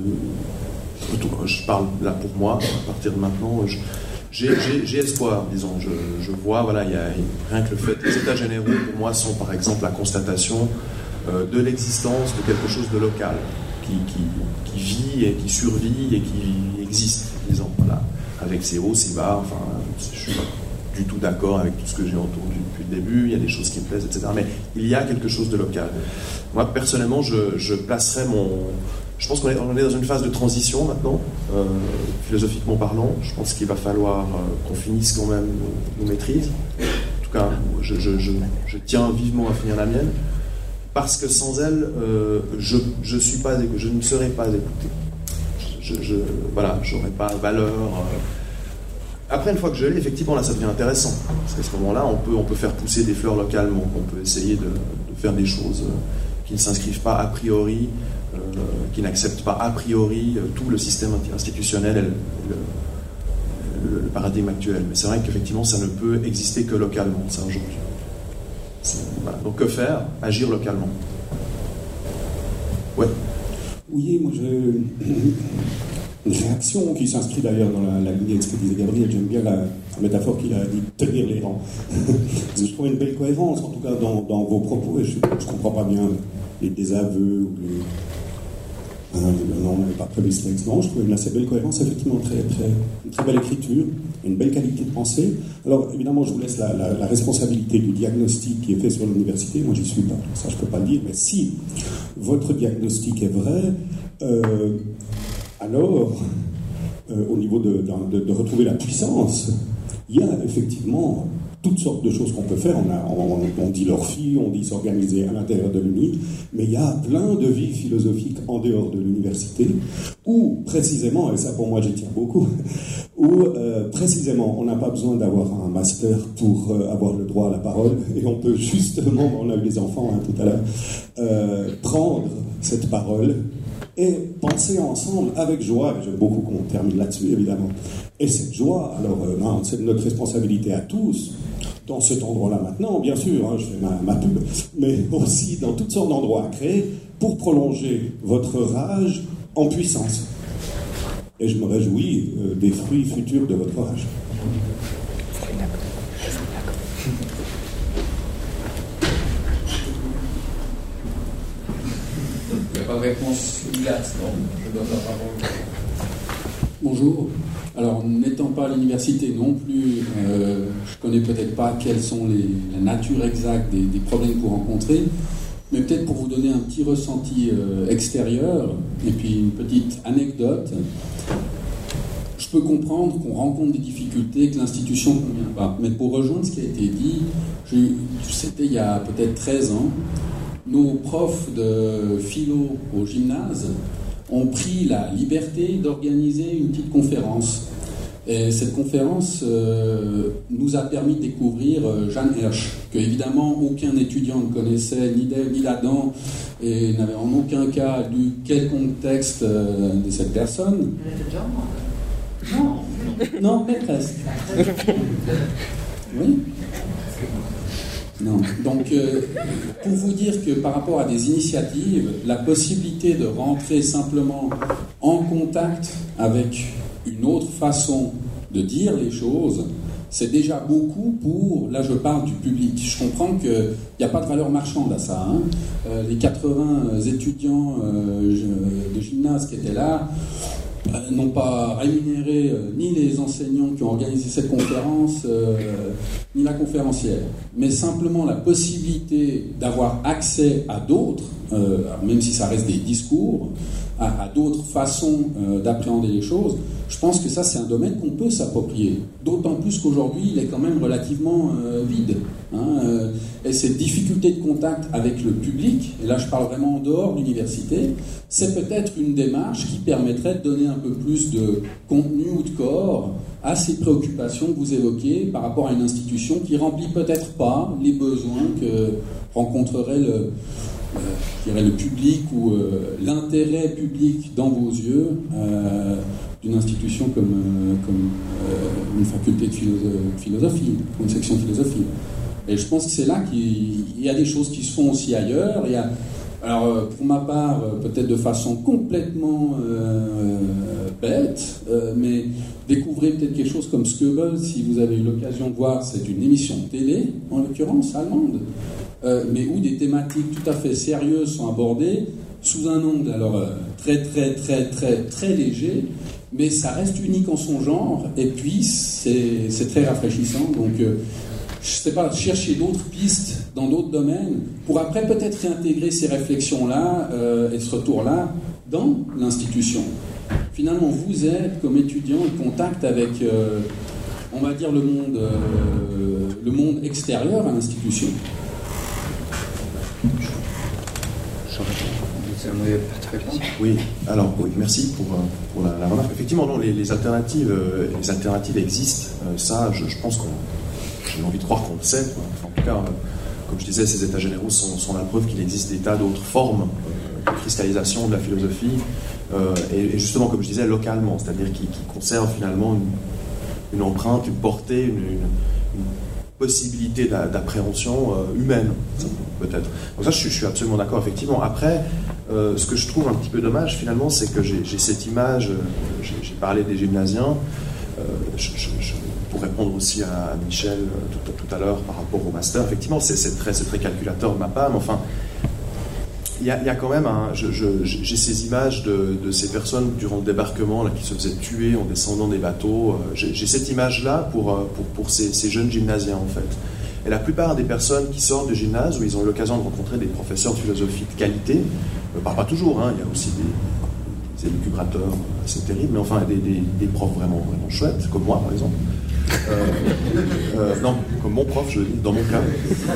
je parle là pour moi, à partir de maintenant, j'ai espoir, disons. Je vois, voilà, rien que le fait, les états généraux, pour moi, sont par exemple la constatation de l'existence de quelque chose de local, qui vit et qui survit et qui existe, disons, voilà, avec ses hauts, ses bas, enfin, je suis pas du tout d'accord avec tout ce que j'ai entendu depuis le début, il y a des choses qui me plaisent, etc. Mais il y a quelque chose de local. Moi, personnellement, je placerais je pense qu'on est dans une phase de transition maintenant, philosophiquement parlant. Je pense qu'il va falloir qu'on finisse quand même nos maîtrises. En tout cas, je tiens vivement à finir la mienne, parce que sans elle, je ne serais pas écouté. Voilà, j'aurais pas valeur. Après, une fois que je l'ai, effectivement, là, ça devient intéressant. Parce qu'à ce moment-là, on peut faire pousser des fleurs localement. On peut essayer de faire des choses qui ne s'inscrivent pas a priori, qui n'acceptent pas a priori tout le système institutionnel et le paradigme actuel. Mais c'est vrai qu'effectivement, ça ne peut exister que localement, ça, aujourd'hui. Voilà. Donc, que faire? Agir localement. Ouais. Oui, moi, une réaction qui s'inscrit d'ailleurs dans la lignée de ce que disait Gabriel. J'aime bien la métaphore qu'il a dit, tenir les rangs. Je trouve une belle cohérence, en tout cas, dans vos propos, et je ne comprends pas bien les désaveux ou les... non, on n'avait pas prévu ce texte. Non, je trouve une assez belle cohérence, effectivement, une très belle écriture, une belle qualité de pensée. Alors, évidemment, je vous laisse la responsabilité du diagnostic qui est fait sur l'université. Moi, j'y suis pas, ça je ne peux pas le dire, mais si votre diagnostic est vrai, alors, au niveau de retrouver la puissance, il y a effectivement toutes sortes de choses qu'on peut faire. On dit l'Orphie, on dit s'organiser à l'intérieur de l'UNI, mais il y a plein de vies philosophiques en dehors de l'université, où précisément, et ça pour moi j'y tiens beaucoup, où précisément on n'a pas besoin d'avoir un master pour avoir le droit à la parole, et on peut justement, on a eu des enfants tout à l'heure, prendre cette parole et penser ensemble avec joie. J'aime beaucoup qu'on termine là-dessus, évidemment. Et cette joie, alors c'est notre responsabilité à tous, dans cet endroit-là maintenant, bien sûr, je fais ma pub, mais aussi dans toutes sortes d'endroits à créer pour prolonger votre rage en puissance. Et je me réjouis des fruits futurs de votre rage. Il n'y a pas de réponse immédiate, donc je donne la parole. Bonjour. Alors, n'étant pas à l'université non plus, je ne connais peut-être pas quelles sont la nature exacte des problèmes que vous rencontrez, mais peut-être pour vous donner un petit ressenti extérieur, et puis une petite anecdote, je peux comprendre qu'on rencontre des difficultés, que l'institution ne convient pas. Mais pour rejoindre ce qui a été dit, c'était il y a peut-être 13 ans, nos profs de philo au gymnase ont pris la liberté d'organiser une petite conférence. Et cette conférence nous a permis de découvrir Jeanne Hirsch, que évidemment aucun étudiant ne connaissait, ni d'elle ni d'Adam, et n'avait en aucun cas lu quelconque texte de cette personne. Elle était déjà morte. Non, mais presque. Oui. Non. Donc, pour vous dire que par rapport à des initiatives, la possibilité de rentrer simplement en contact avec une autre façon de dire les choses, c'est déjà beaucoup pour, là je parle du public. Je comprends qu'il n'y a pas de valeur marchande à ça. Les 80 étudiants de gymnase qui étaient là n'ont pas rémunéré ni les enseignants qui ont organisé cette conférence, ni la conférencière. Mais simplement la possibilité d'avoir accès à d'autres, même si ça reste des discours, à d'autres façons d'appréhender les choses, je pense que ça c'est un domaine qu'on peut s'approprier. D'autant plus qu'aujourd'hui il est quand même relativement vide. Et cette difficulté de contact avec le public, et là je parle vraiment en dehors de l'université, c'est peut-être une démarche qui permettrait de donner un peu plus de contenu ou de corps à ces préoccupations que vous évoquez par rapport à une institution qui remplit peut-être pas les besoins que rencontrerait le public ou l'intérêt public dans vos yeux d'une institution comme une faculté de philosophie, ou une section de philosophie. Et je pense que c'est là qu'il y a des choses qui se font aussi ailleurs. Alors, pour ma part, peut-être de façon complètement bête, mais découvrez peut-être quelque chose comme Sköbel, si vous avez eu l'occasion de voir, c'est une émission de télé, en l'occurrence allemande, mais où des thématiques tout à fait sérieuses sont abordées sous un angle alors très très très très très léger, mais ça reste unique en son genre, et puis c'est très rafraîchissant. Donc je sais pas, chercher d'autres pistes dans d'autres domaines pour après peut-être réintégrer ces réflexions-là et ce retour-là dans l'institution. Finalement, vous êtes, comme étudiant, en contact avec, on va dire, le monde extérieur à l'institution. Oui, alors oui, merci pour la remarque. Effectivement, non, les alternatives existent. Ça, je pense j'ai envie de croire qu'on le sait. Enfin, en tout cas, comme je disais, ces états généraux sont la preuve qu'il existe des tas d'autres formes de cristallisation de la philosophie, et justement, comme je disais, localement, c'est-à-dire qui conservent finalement une empreinte, une portée, une possibilité d'appréhension humaine, peut-être. Donc ça, je suis absolument d'accord, effectivement. Après, ce que je trouve un petit peu dommage, finalement, c'est que j'ai cette image, j'ai parlé des gymnasiens, pour répondre aussi à Michel tout à l'heure par rapport au master, effectivement, c'est très calculateur de ma part, mais enfin, il y a quand même j'ai ces images de ces personnes durant le débarquement là, qui se faisaient tuer en descendant des bateaux. J'ai cette image-là pour ces jeunes gymnasiens, en fait. Et la plupart des personnes qui sortent du gymnase, où ils ont l'occasion de rencontrer des professeurs de philosophie de qualité, pas toujours, il y a aussi des élucubrateurs assez terribles, mais enfin des profs vraiment chouettes, comme moi par exemple. Non, comme mon prof, je veux dire, dans mon cas.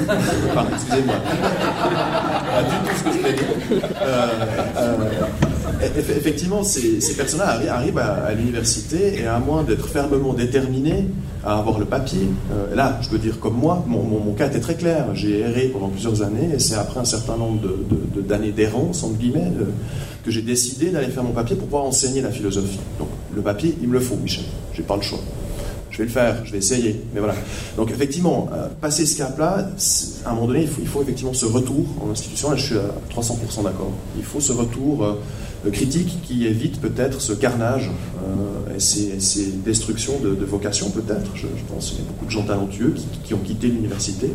Excusez-moi. Pas du tout ce que je voulais dire. Effectivement, ces personnes-là arrivent à l'université, et à moins d'être fermement déterminés à avoir le papier, là, je peux dire comme moi, mon cas était très clair. J'ai erré pendant plusieurs années, et c'est après un certain nombre d'années d'errance, entre guillemets, que j'ai décidé d'aller faire mon papier pour pouvoir enseigner la philosophie. Donc, le papier, il me le faut, Michel. J'ai pas le choix. Je vais le faire, je vais essayer, mais voilà. Donc effectivement, passer ce cap-là, à un moment donné, il faut effectivement ce retour en institution, et je suis à 300% d'accord. Il faut ce retour critique qui évite peut-être ce carnage et ces destructions de vocation peut-être. Je pense qu'il y a beaucoup de gens talentueux qui ont quitté l'université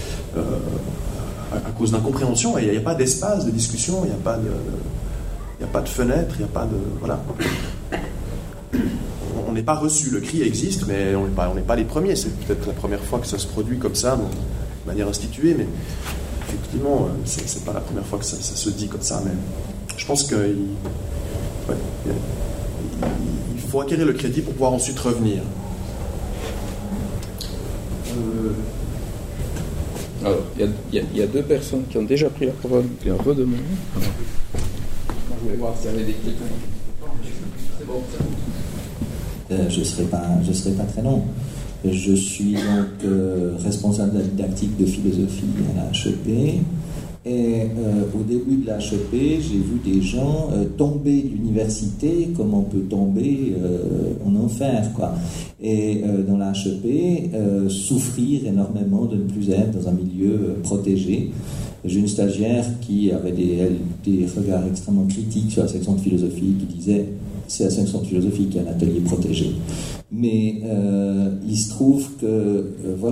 à cause d'incompréhension, et il n'y a pas d'espace de discussion, il n'y a pas de fenêtre, il n'y a pas de... Voilà. On n'est pas reçu, le cri existe, mais on n'est pas les premiers. C'est peut-être la première fois que ça se produit comme ça, de manière instituée, mais effectivement, c'est pas la première fois que ça se dit comme ça. Mais je pense qu'il faut acquérir le crédit pour pouvoir ensuite revenir. Alors, il y a deux personnes qui ont déjà pris la parole, qui en redemandent. Je vais voir s'il y avait des questions. C'est bon, c'est bon. Je serai pas très long. Je suis donc responsable de la didactique de philosophie à la HEP. Et au début de la HEP, j'ai vu des gens tomber de l'université comme on peut tomber en enfer, quoi. Et dans la HEP, souffrir énormément de ne plus être dans un milieu protégé. J'ai une stagiaire qui avait des regards extrêmement critiques sur la section de philosophie, qui disait c'est la section de philosophie qui est un atelier protégé. Mais il se trouve que,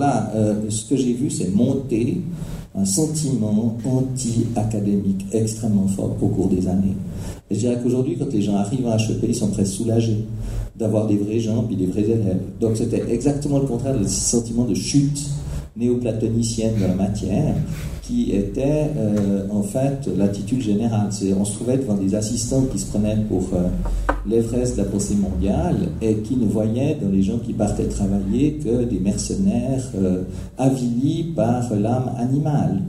ce que j'ai vu, c'est monter un sentiment anti-académique extrêmement fort au cours des années. Et je dirais qu'aujourd'hui, quand les gens arrivent à HEP, ils sont très soulagés d'avoir des vrais gens puis des vrais élèves. Donc c'était exactement le contraire de ce sentiment de chute néoplatonicienne de la matière, qui était en fait l'attitude générale. On se trouvait devant des assistants qui se prenaient pour l'Everest de la pensée mondiale et qui ne voyaient dans les gens qui partaient travailler que des mercenaires avilis par l'âme animale,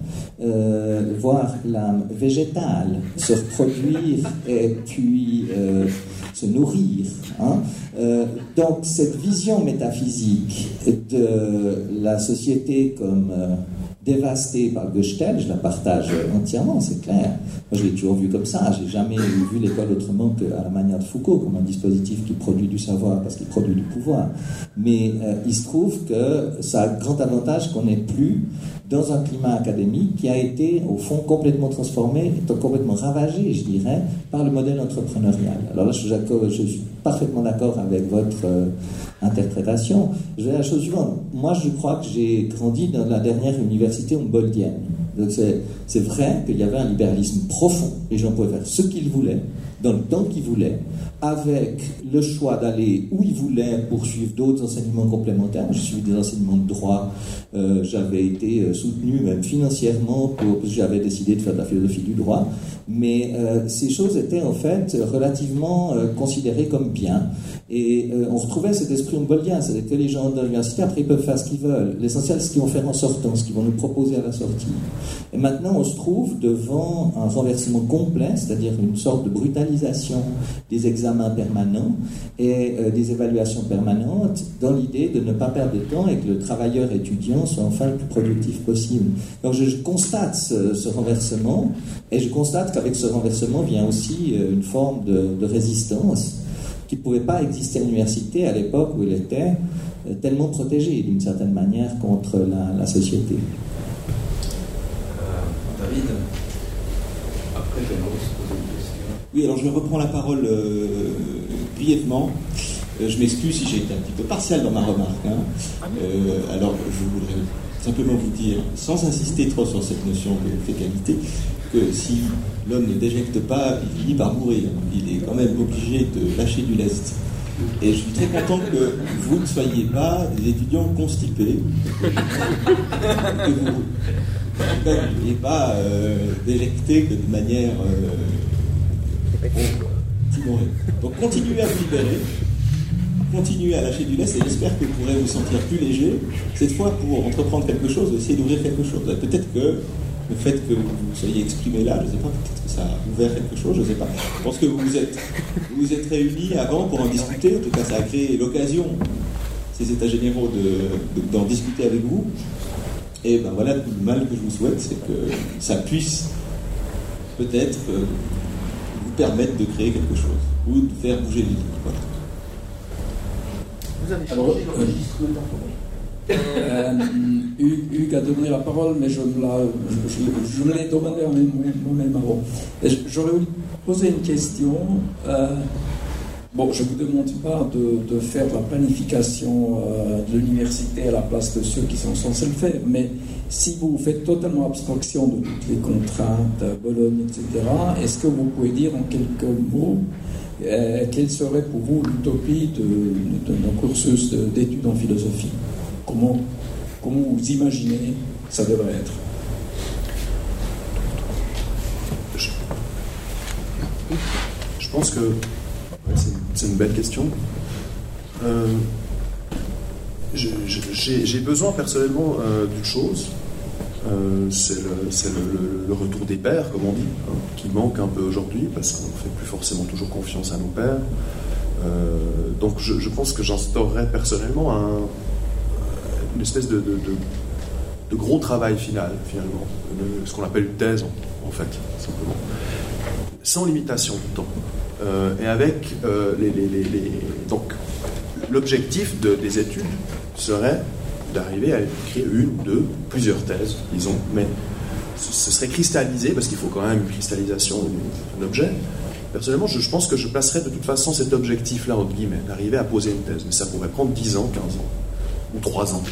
voire l'âme végétale, se reproduire et puis se nourrir. Hein. Donc cette vision métaphysique de la société comme dévastée par Gestalt, je la partage entièrement, c'est clair. Moi, je l'ai toujours vu comme ça. J'ai jamais vu l'école autrement qu'à la manière de Foucault, comme un dispositif qui produit du savoir parce qu'il produit du pouvoir. Mais il se trouve que ça a le grand avantage qu'on n'est plus dans un climat académique qui a été, au fond, complètement transformé, complètement ravagé, je dirais, par le modèle entrepreneurial. Alors là, je suis parfaitement d'accord avec votre interprétation. Je vais à la chose suivante. Moi, je crois que j'ai grandi dans la dernière université humboldtienne. Donc c'est vrai qu'il y avait un libéralisme profond. Les gens pouvaient faire ce qu'ils voulaient, dans le temps qu'ils voulaient, avec le choix d'aller où ils voulaient pour suivre d'autres enseignements complémentaires. Je suis des enseignements de droit. J'avais été soutenu même financièrement parce que j'avais décidé de faire de la philosophie du droit. Mais ces choses étaient en fait relativement considérées comme bien. Et on retrouvait cet esprit humboldtien, c'est-à-dire que les gens de l'université, après, ils peuvent faire ce qu'ils veulent. L'essentiel, c'est ce qu'ils vont faire en sortant, ce qu'ils vont nous proposer à la sortie. Et maintenant, on se trouve devant un renversement complet, c'est-à-dire une sorte de brutalisation des examens permanents et des évaluations permanentes, dans l'idée de ne pas perdre de temps et que le travailleur étudiant soit enfin le plus productif possible. Donc je constate ce renversement, et je constate qu'avec ce renversement vient aussi une forme de résistance qui ne pouvait pas exister à l'université à l'époque où elle était tellement protégée d'une certaine manière contre la société. David, après je vais se poser une question. Oui, alors je reprends la parole brièvement. Je m'excuse si j'ai été un petit peu partial dans ma remarque. Alors je voudrais simplement vous dire, sans insister trop sur cette notion de fécalité, que si l'homme ne déjecte pas, il finit par mourir. Il est quand même obligé de lâcher du lest. Et je suis très content que vous ne soyez pas des étudiants constipés, que vous ne soyez pas déjectés que de manière timorée. Donc continuez à vous libérer, continuez à lâcher du lest, et j'espère que vous pourrez vous sentir plus léger, cette fois pour entreprendre quelque chose, essayer d'ouvrir quelque chose. Peut-être que le fait que vous soyez exprimé là, je ne sais pas, peut-être que ça a ouvert quelque chose, je ne sais pas. Je pense que vous vous êtes réunis avant pour en discuter, en tout cas ça a créé l'occasion, ces états généraux, d'en discuter avec vous. Et ben voilà, tout le mal que je vous souhaite, c'est que ça puisse peut-être vous permettre de créer quelque chose, ou de faire bouger les lignes. Voilà. Vous avez changé le registre Hugues a donné la parole, mais je me l'ai demandé moi-même avant. J'aurais voulu poser une question. Bon, je ne vous demande pas de faire la planification de l'université à la place de ceux qui sont censés le faire, mais si vous faites totalement abstraction de toutes les contraintes, Bologne, etc., est-ce que vous pouvez dire en quelques mots quelle serait pour vous l'utopie de nos cursus d'études en philosophie? Comment vous imaginez que ça devrait être? Je pense que c'est une belle question. J'ai besoin personnellement d'une chose, c'est le retour des pairs, comme on dit, qui manque un peu aujourd'hui, parce qu'on ne fait plus forcément toujours confiance à nos pairs. Donc je pense que j'instaurerais personnellement une espèce de gros travail final, finalement, ce qu'on appelle une thèse, en fait, simplement, sans limitation de temps. Et avec donc l'objectif des études serait d'arriver à écrire une, deux, plusieurs thèses, disons, mais ce serait cristallisé, parce qu'il faut quand même une cristallisation d'un objet. Personnellement, je pense que je placerais de toute façon cet objectif-là, entre guillemets, d'arriver à poser une thèse, mais ça pourrait prendre 10 ans, 15 ans, ou 3 ans.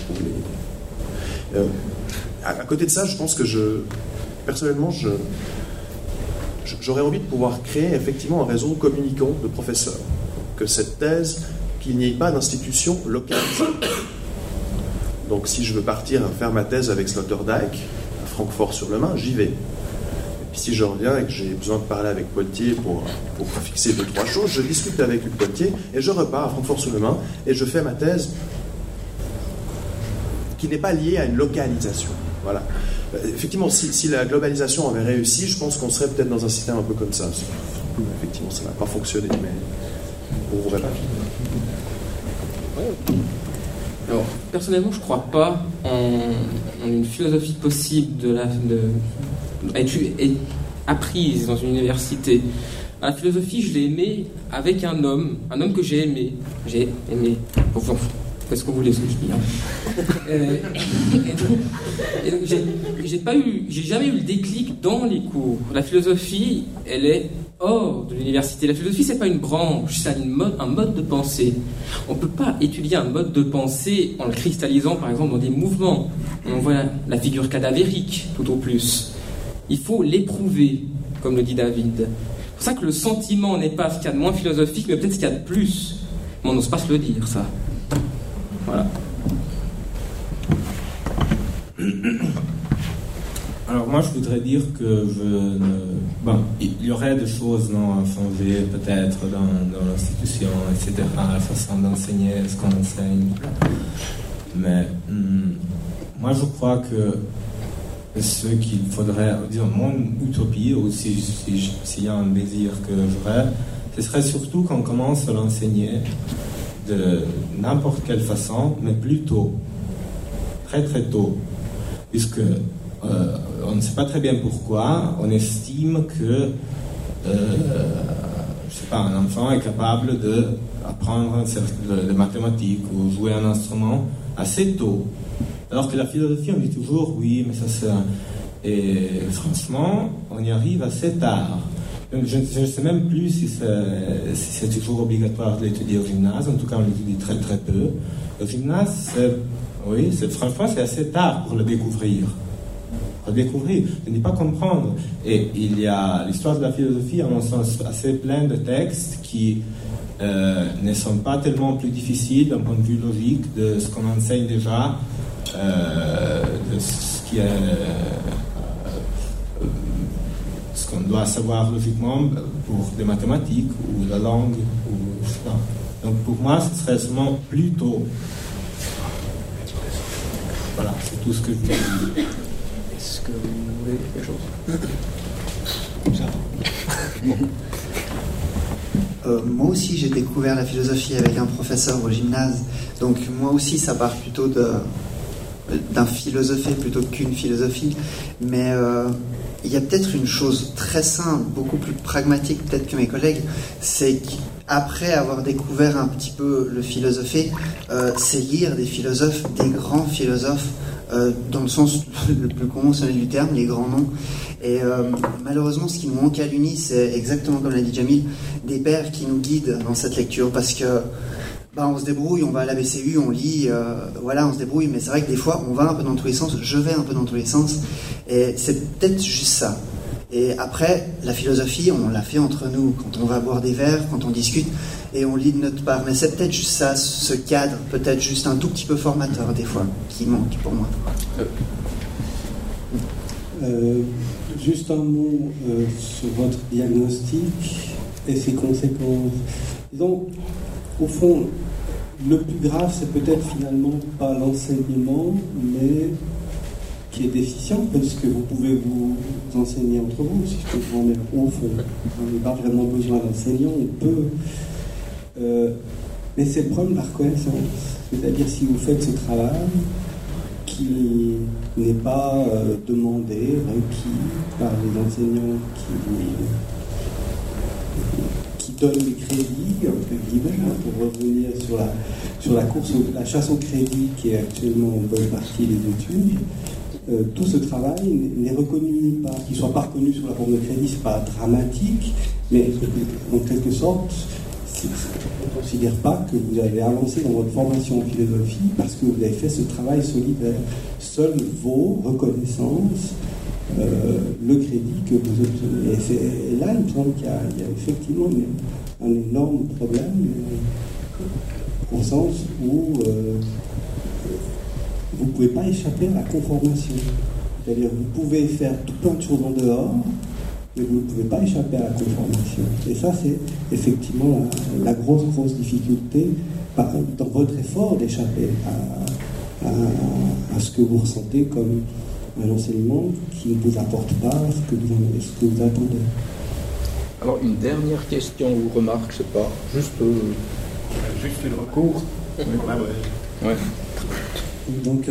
À côté de ça, je pense que personnellement, j'aurais envie de pouvoir créer effectivement un réseau communicant de professeurs. Que cette thèse, qu'il n'y ait pas d'institution localisée. Donc si je veux partir faire ma thèse avec Sloterdijk à Francfort-sur-le-Main, j'y vais. Et puis si je reviens et que j'ai besoin de parler avec Poitiers pour fixer 2-3 choses, je discute avec Hugues Poitiers et je repars à Francfort-sur-le-Main et je fais ma thèse qui n'est pas liée à une localisation. Voilà. Effectivement, si la globalisation avait réussi, je pense qu'on serait peut-être dans un système un peu comme ça. Effectivement, ça n'a pas fonctionné, mais on vous répond. Alors, personnellement, je ne crois pas en une philosophie possible apprise dans une université. La philosophie, je l'ai aimée avec un homme que j'ai aimé. J'ai aimé. Enfin, qu'est-ce que vous voulez ce que je dis, hein. Et donc, j'ai jamais eu le déclic dans les cours. La philosophie, elle est hors de l'université. La philosophie, c'est pas une branche, c'est un mode de pensée. On peut pas étudier un mode de pensée en le cristallisant, par exemple, dans des mouvements. On voit la figure cadavérique, tout au plus. Il faut l'éprouver, comme le dit David. C'est pour ça que le sentiment n'est pas ce qu'il y a de moins philosophique, mais peut-être ce qu'il y a de plus. Mais on n'ose pas se le dire, ça. Voilà. Alors moi je voudrais dire que il y aurait des choses à changer peut-être dans l'institution, etc., la façon d'enseigner, ce qu'on enseigne. Mais moi je crois que ce qu'il faudrait, disons, mon utopie, ou s'il y a un désir que j'aurais, ce serait surtout qu'on commence à l'enseigner de n'importe quelle façon, mais plus tôt, très très tôt, puisque on ne sait pas très bien pourquoi, on estime que un enfant est capable d'apprendre les mathématiques ou jouer un instrument assez tôt. Alors que la philosophie, on dit toujours oui, mais ça c'est... Et franchement, on y arrive assez tard. Donc je ne sais même plus si c'est toujours obligatoire de l'étudier au gymnase. En tout cas, on l'étudie très très peu. Au gymnase, franchement, c'est assez tard pour le découvrir. De ne pas comprendre. Et il y a l'histoire de la philosophie, à mon sens, assez plein de textes qui ne sont pas tellement plus difficiles d'un point de vue logique de ce qu'on enseigne déjà, de ce qui est ce qu'on doit savoir logiquement pour des mathématiques ou la langue ou je sais pas. Donc pour moi ce serait seulement plus tôt. Voilà, c'est tout ce que je veux dire. Est-ce que vous ajouter quelque chose? Moi aussi, j'ai découvert la philosophie avec un professeur au gymnase. Donc, moi aussi, ça part plutôt d'un philosophé plutôt qu'une philosophie. Mais il y a peut-être une chose très simple, beaucoup plus pragmatique peut-être que mes collègues, c'est qu'après avoir découvert un petit peu le philosophé, c'est lire des philosophes, des grands philosophes, dans le sens le plus conventionnel du terme, les grands noms. Et malheureusement, ce qui nous manque à l'Uni, c'est exactement comme l'a dit Jamil, des pères qui nous guident dans cette lecture, parce que on se débrouille, on va à la BCU, on lit, voilà, on se débrouille, mais c'est vrai que des fois, on va un peu dans tous les sens, je vais un peu dans tous les sens, et c'est peut-être juste ça. Et après, la philosophie, on la fait entre nous, quand on va boire des verres, quand on discute, et on lit de notre part. Mais c'est peut-être juste ça, ce cadre, peut-être juste un tout petit peu formateur, des fois, qui manque pour moi. Juste un mot sur votre diagnostic et ses conséquences. Disons, au fond, le plus grave, c'est peut-être finalement pas l'enseignement, mais qui est déficient, parce que vous pouvez vous enseigner entre vous, si je comprends bien. Au fond, on n'a pas vraiment besoin d'enseignants, on peut. Mais c'est le problème de la reconnaissance. C'est-à-dire, si vous faites ce travail qui n'est pas demandé, requis par les enseignants qui donnent des crédits, entre guillemets, pour revenir sur la chasse au crédit qui est actuellement en bonne partie des études, tout ce travail n'est reconnu pas, qu'il ne soit pas reconnu sous la forme de crédit, c'est pas dramatique, mais en quelque sorte, on ne considère pas que vous avez avancé dans votre formation en philosophie parce que vous avez fait ce travail solidaire. Seules vos reconnaissances, le crédit que vous obtenez. Et là, il me semble qu'il y a effectivement un énorme problème, au sens où vous ne pouvez pas échapper à la conformation. C'est-à-dire vous pouvez faire tout plein de choses en dehors, mais vous ne pouvez pas échapper à la conformation. Et ça, c'est effectivement la grosse difficulté dans votre effort d'échapper à ce que vous ressentez comme un enseignement qui ne vous apporte pas ce que vous attendez. Alors, une dernière question ou remarque, je ne sais pas, juste une recours. Ouais. Donc,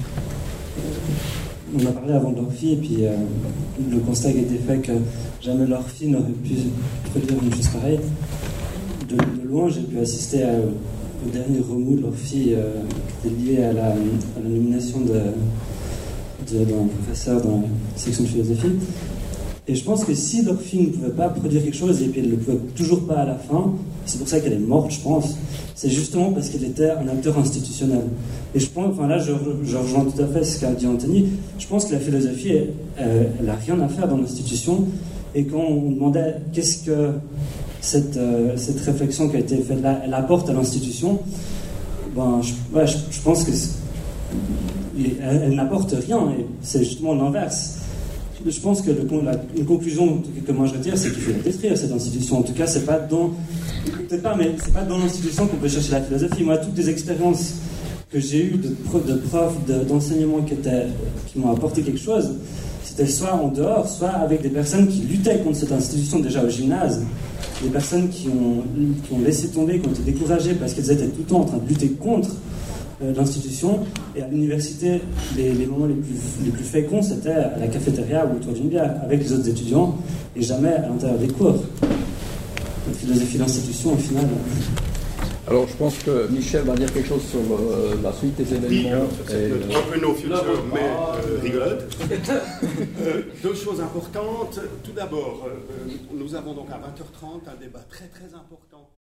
on a parlé avant de l'orphie, et puis le constat qui a été fait que jamais l'orphie n'aurait pu produire une chose pareille. De loin, j'ai pu assister au dernier remous de l'orphie qui était lié à la nomination d'un professeur dans la section de philosophie. Et je pense que si l'orphie ne pouvait pas produire quelque chose, et puis elle ne le pouvait toujours pas à la fin, c'est pour ça qu'elle est morte, je pense, c'est justement parce qu'elle était un acteur institutionnel. Et je pense, enfin là, je rejoins tout à fait ce qu'a dit Anthony, je pense que la philosophie, elle n'a rien à faire dans l'institution, et quand on demandait qu'est-ce que cette réflexion qui a été faite là, elle apporte à l'institution, je pense que elle n'apporte rien, et c'est justement l'inverse. Je pense que une conclusion que moi je retire, c'est qu'il faut la détruire, cette institution. En tout cas, c'est pas dans l'institution qu'on peut chercher la philosophie. Moi, toutes les expériences que j'ai eues de profs, d'enseignement qui m'ont apporté quelque chose, c'était soit en dehors, soit avec des personnes qui luttaient contre cette institution déjà au gymnase, des personnes qui ont laissé tomber, qui ont été découragées parce qu'elles étaient tout le temps en train de lutter contre l'institution. Et à l'université, les moments les plus féconds, c'était à la cafétéria ou autour d'une bière avec les autres étudiants, et jamais à l'intérieur des cours. La philosophie de l'institution, au final. Alors, je pense que Michel va dire quelque chose sur la suite des événements. C'est un peu nos futurs, mais rigolote. Deux choses importantes. Tout d'abord, nous avons donc à 20h30 un débat très très important.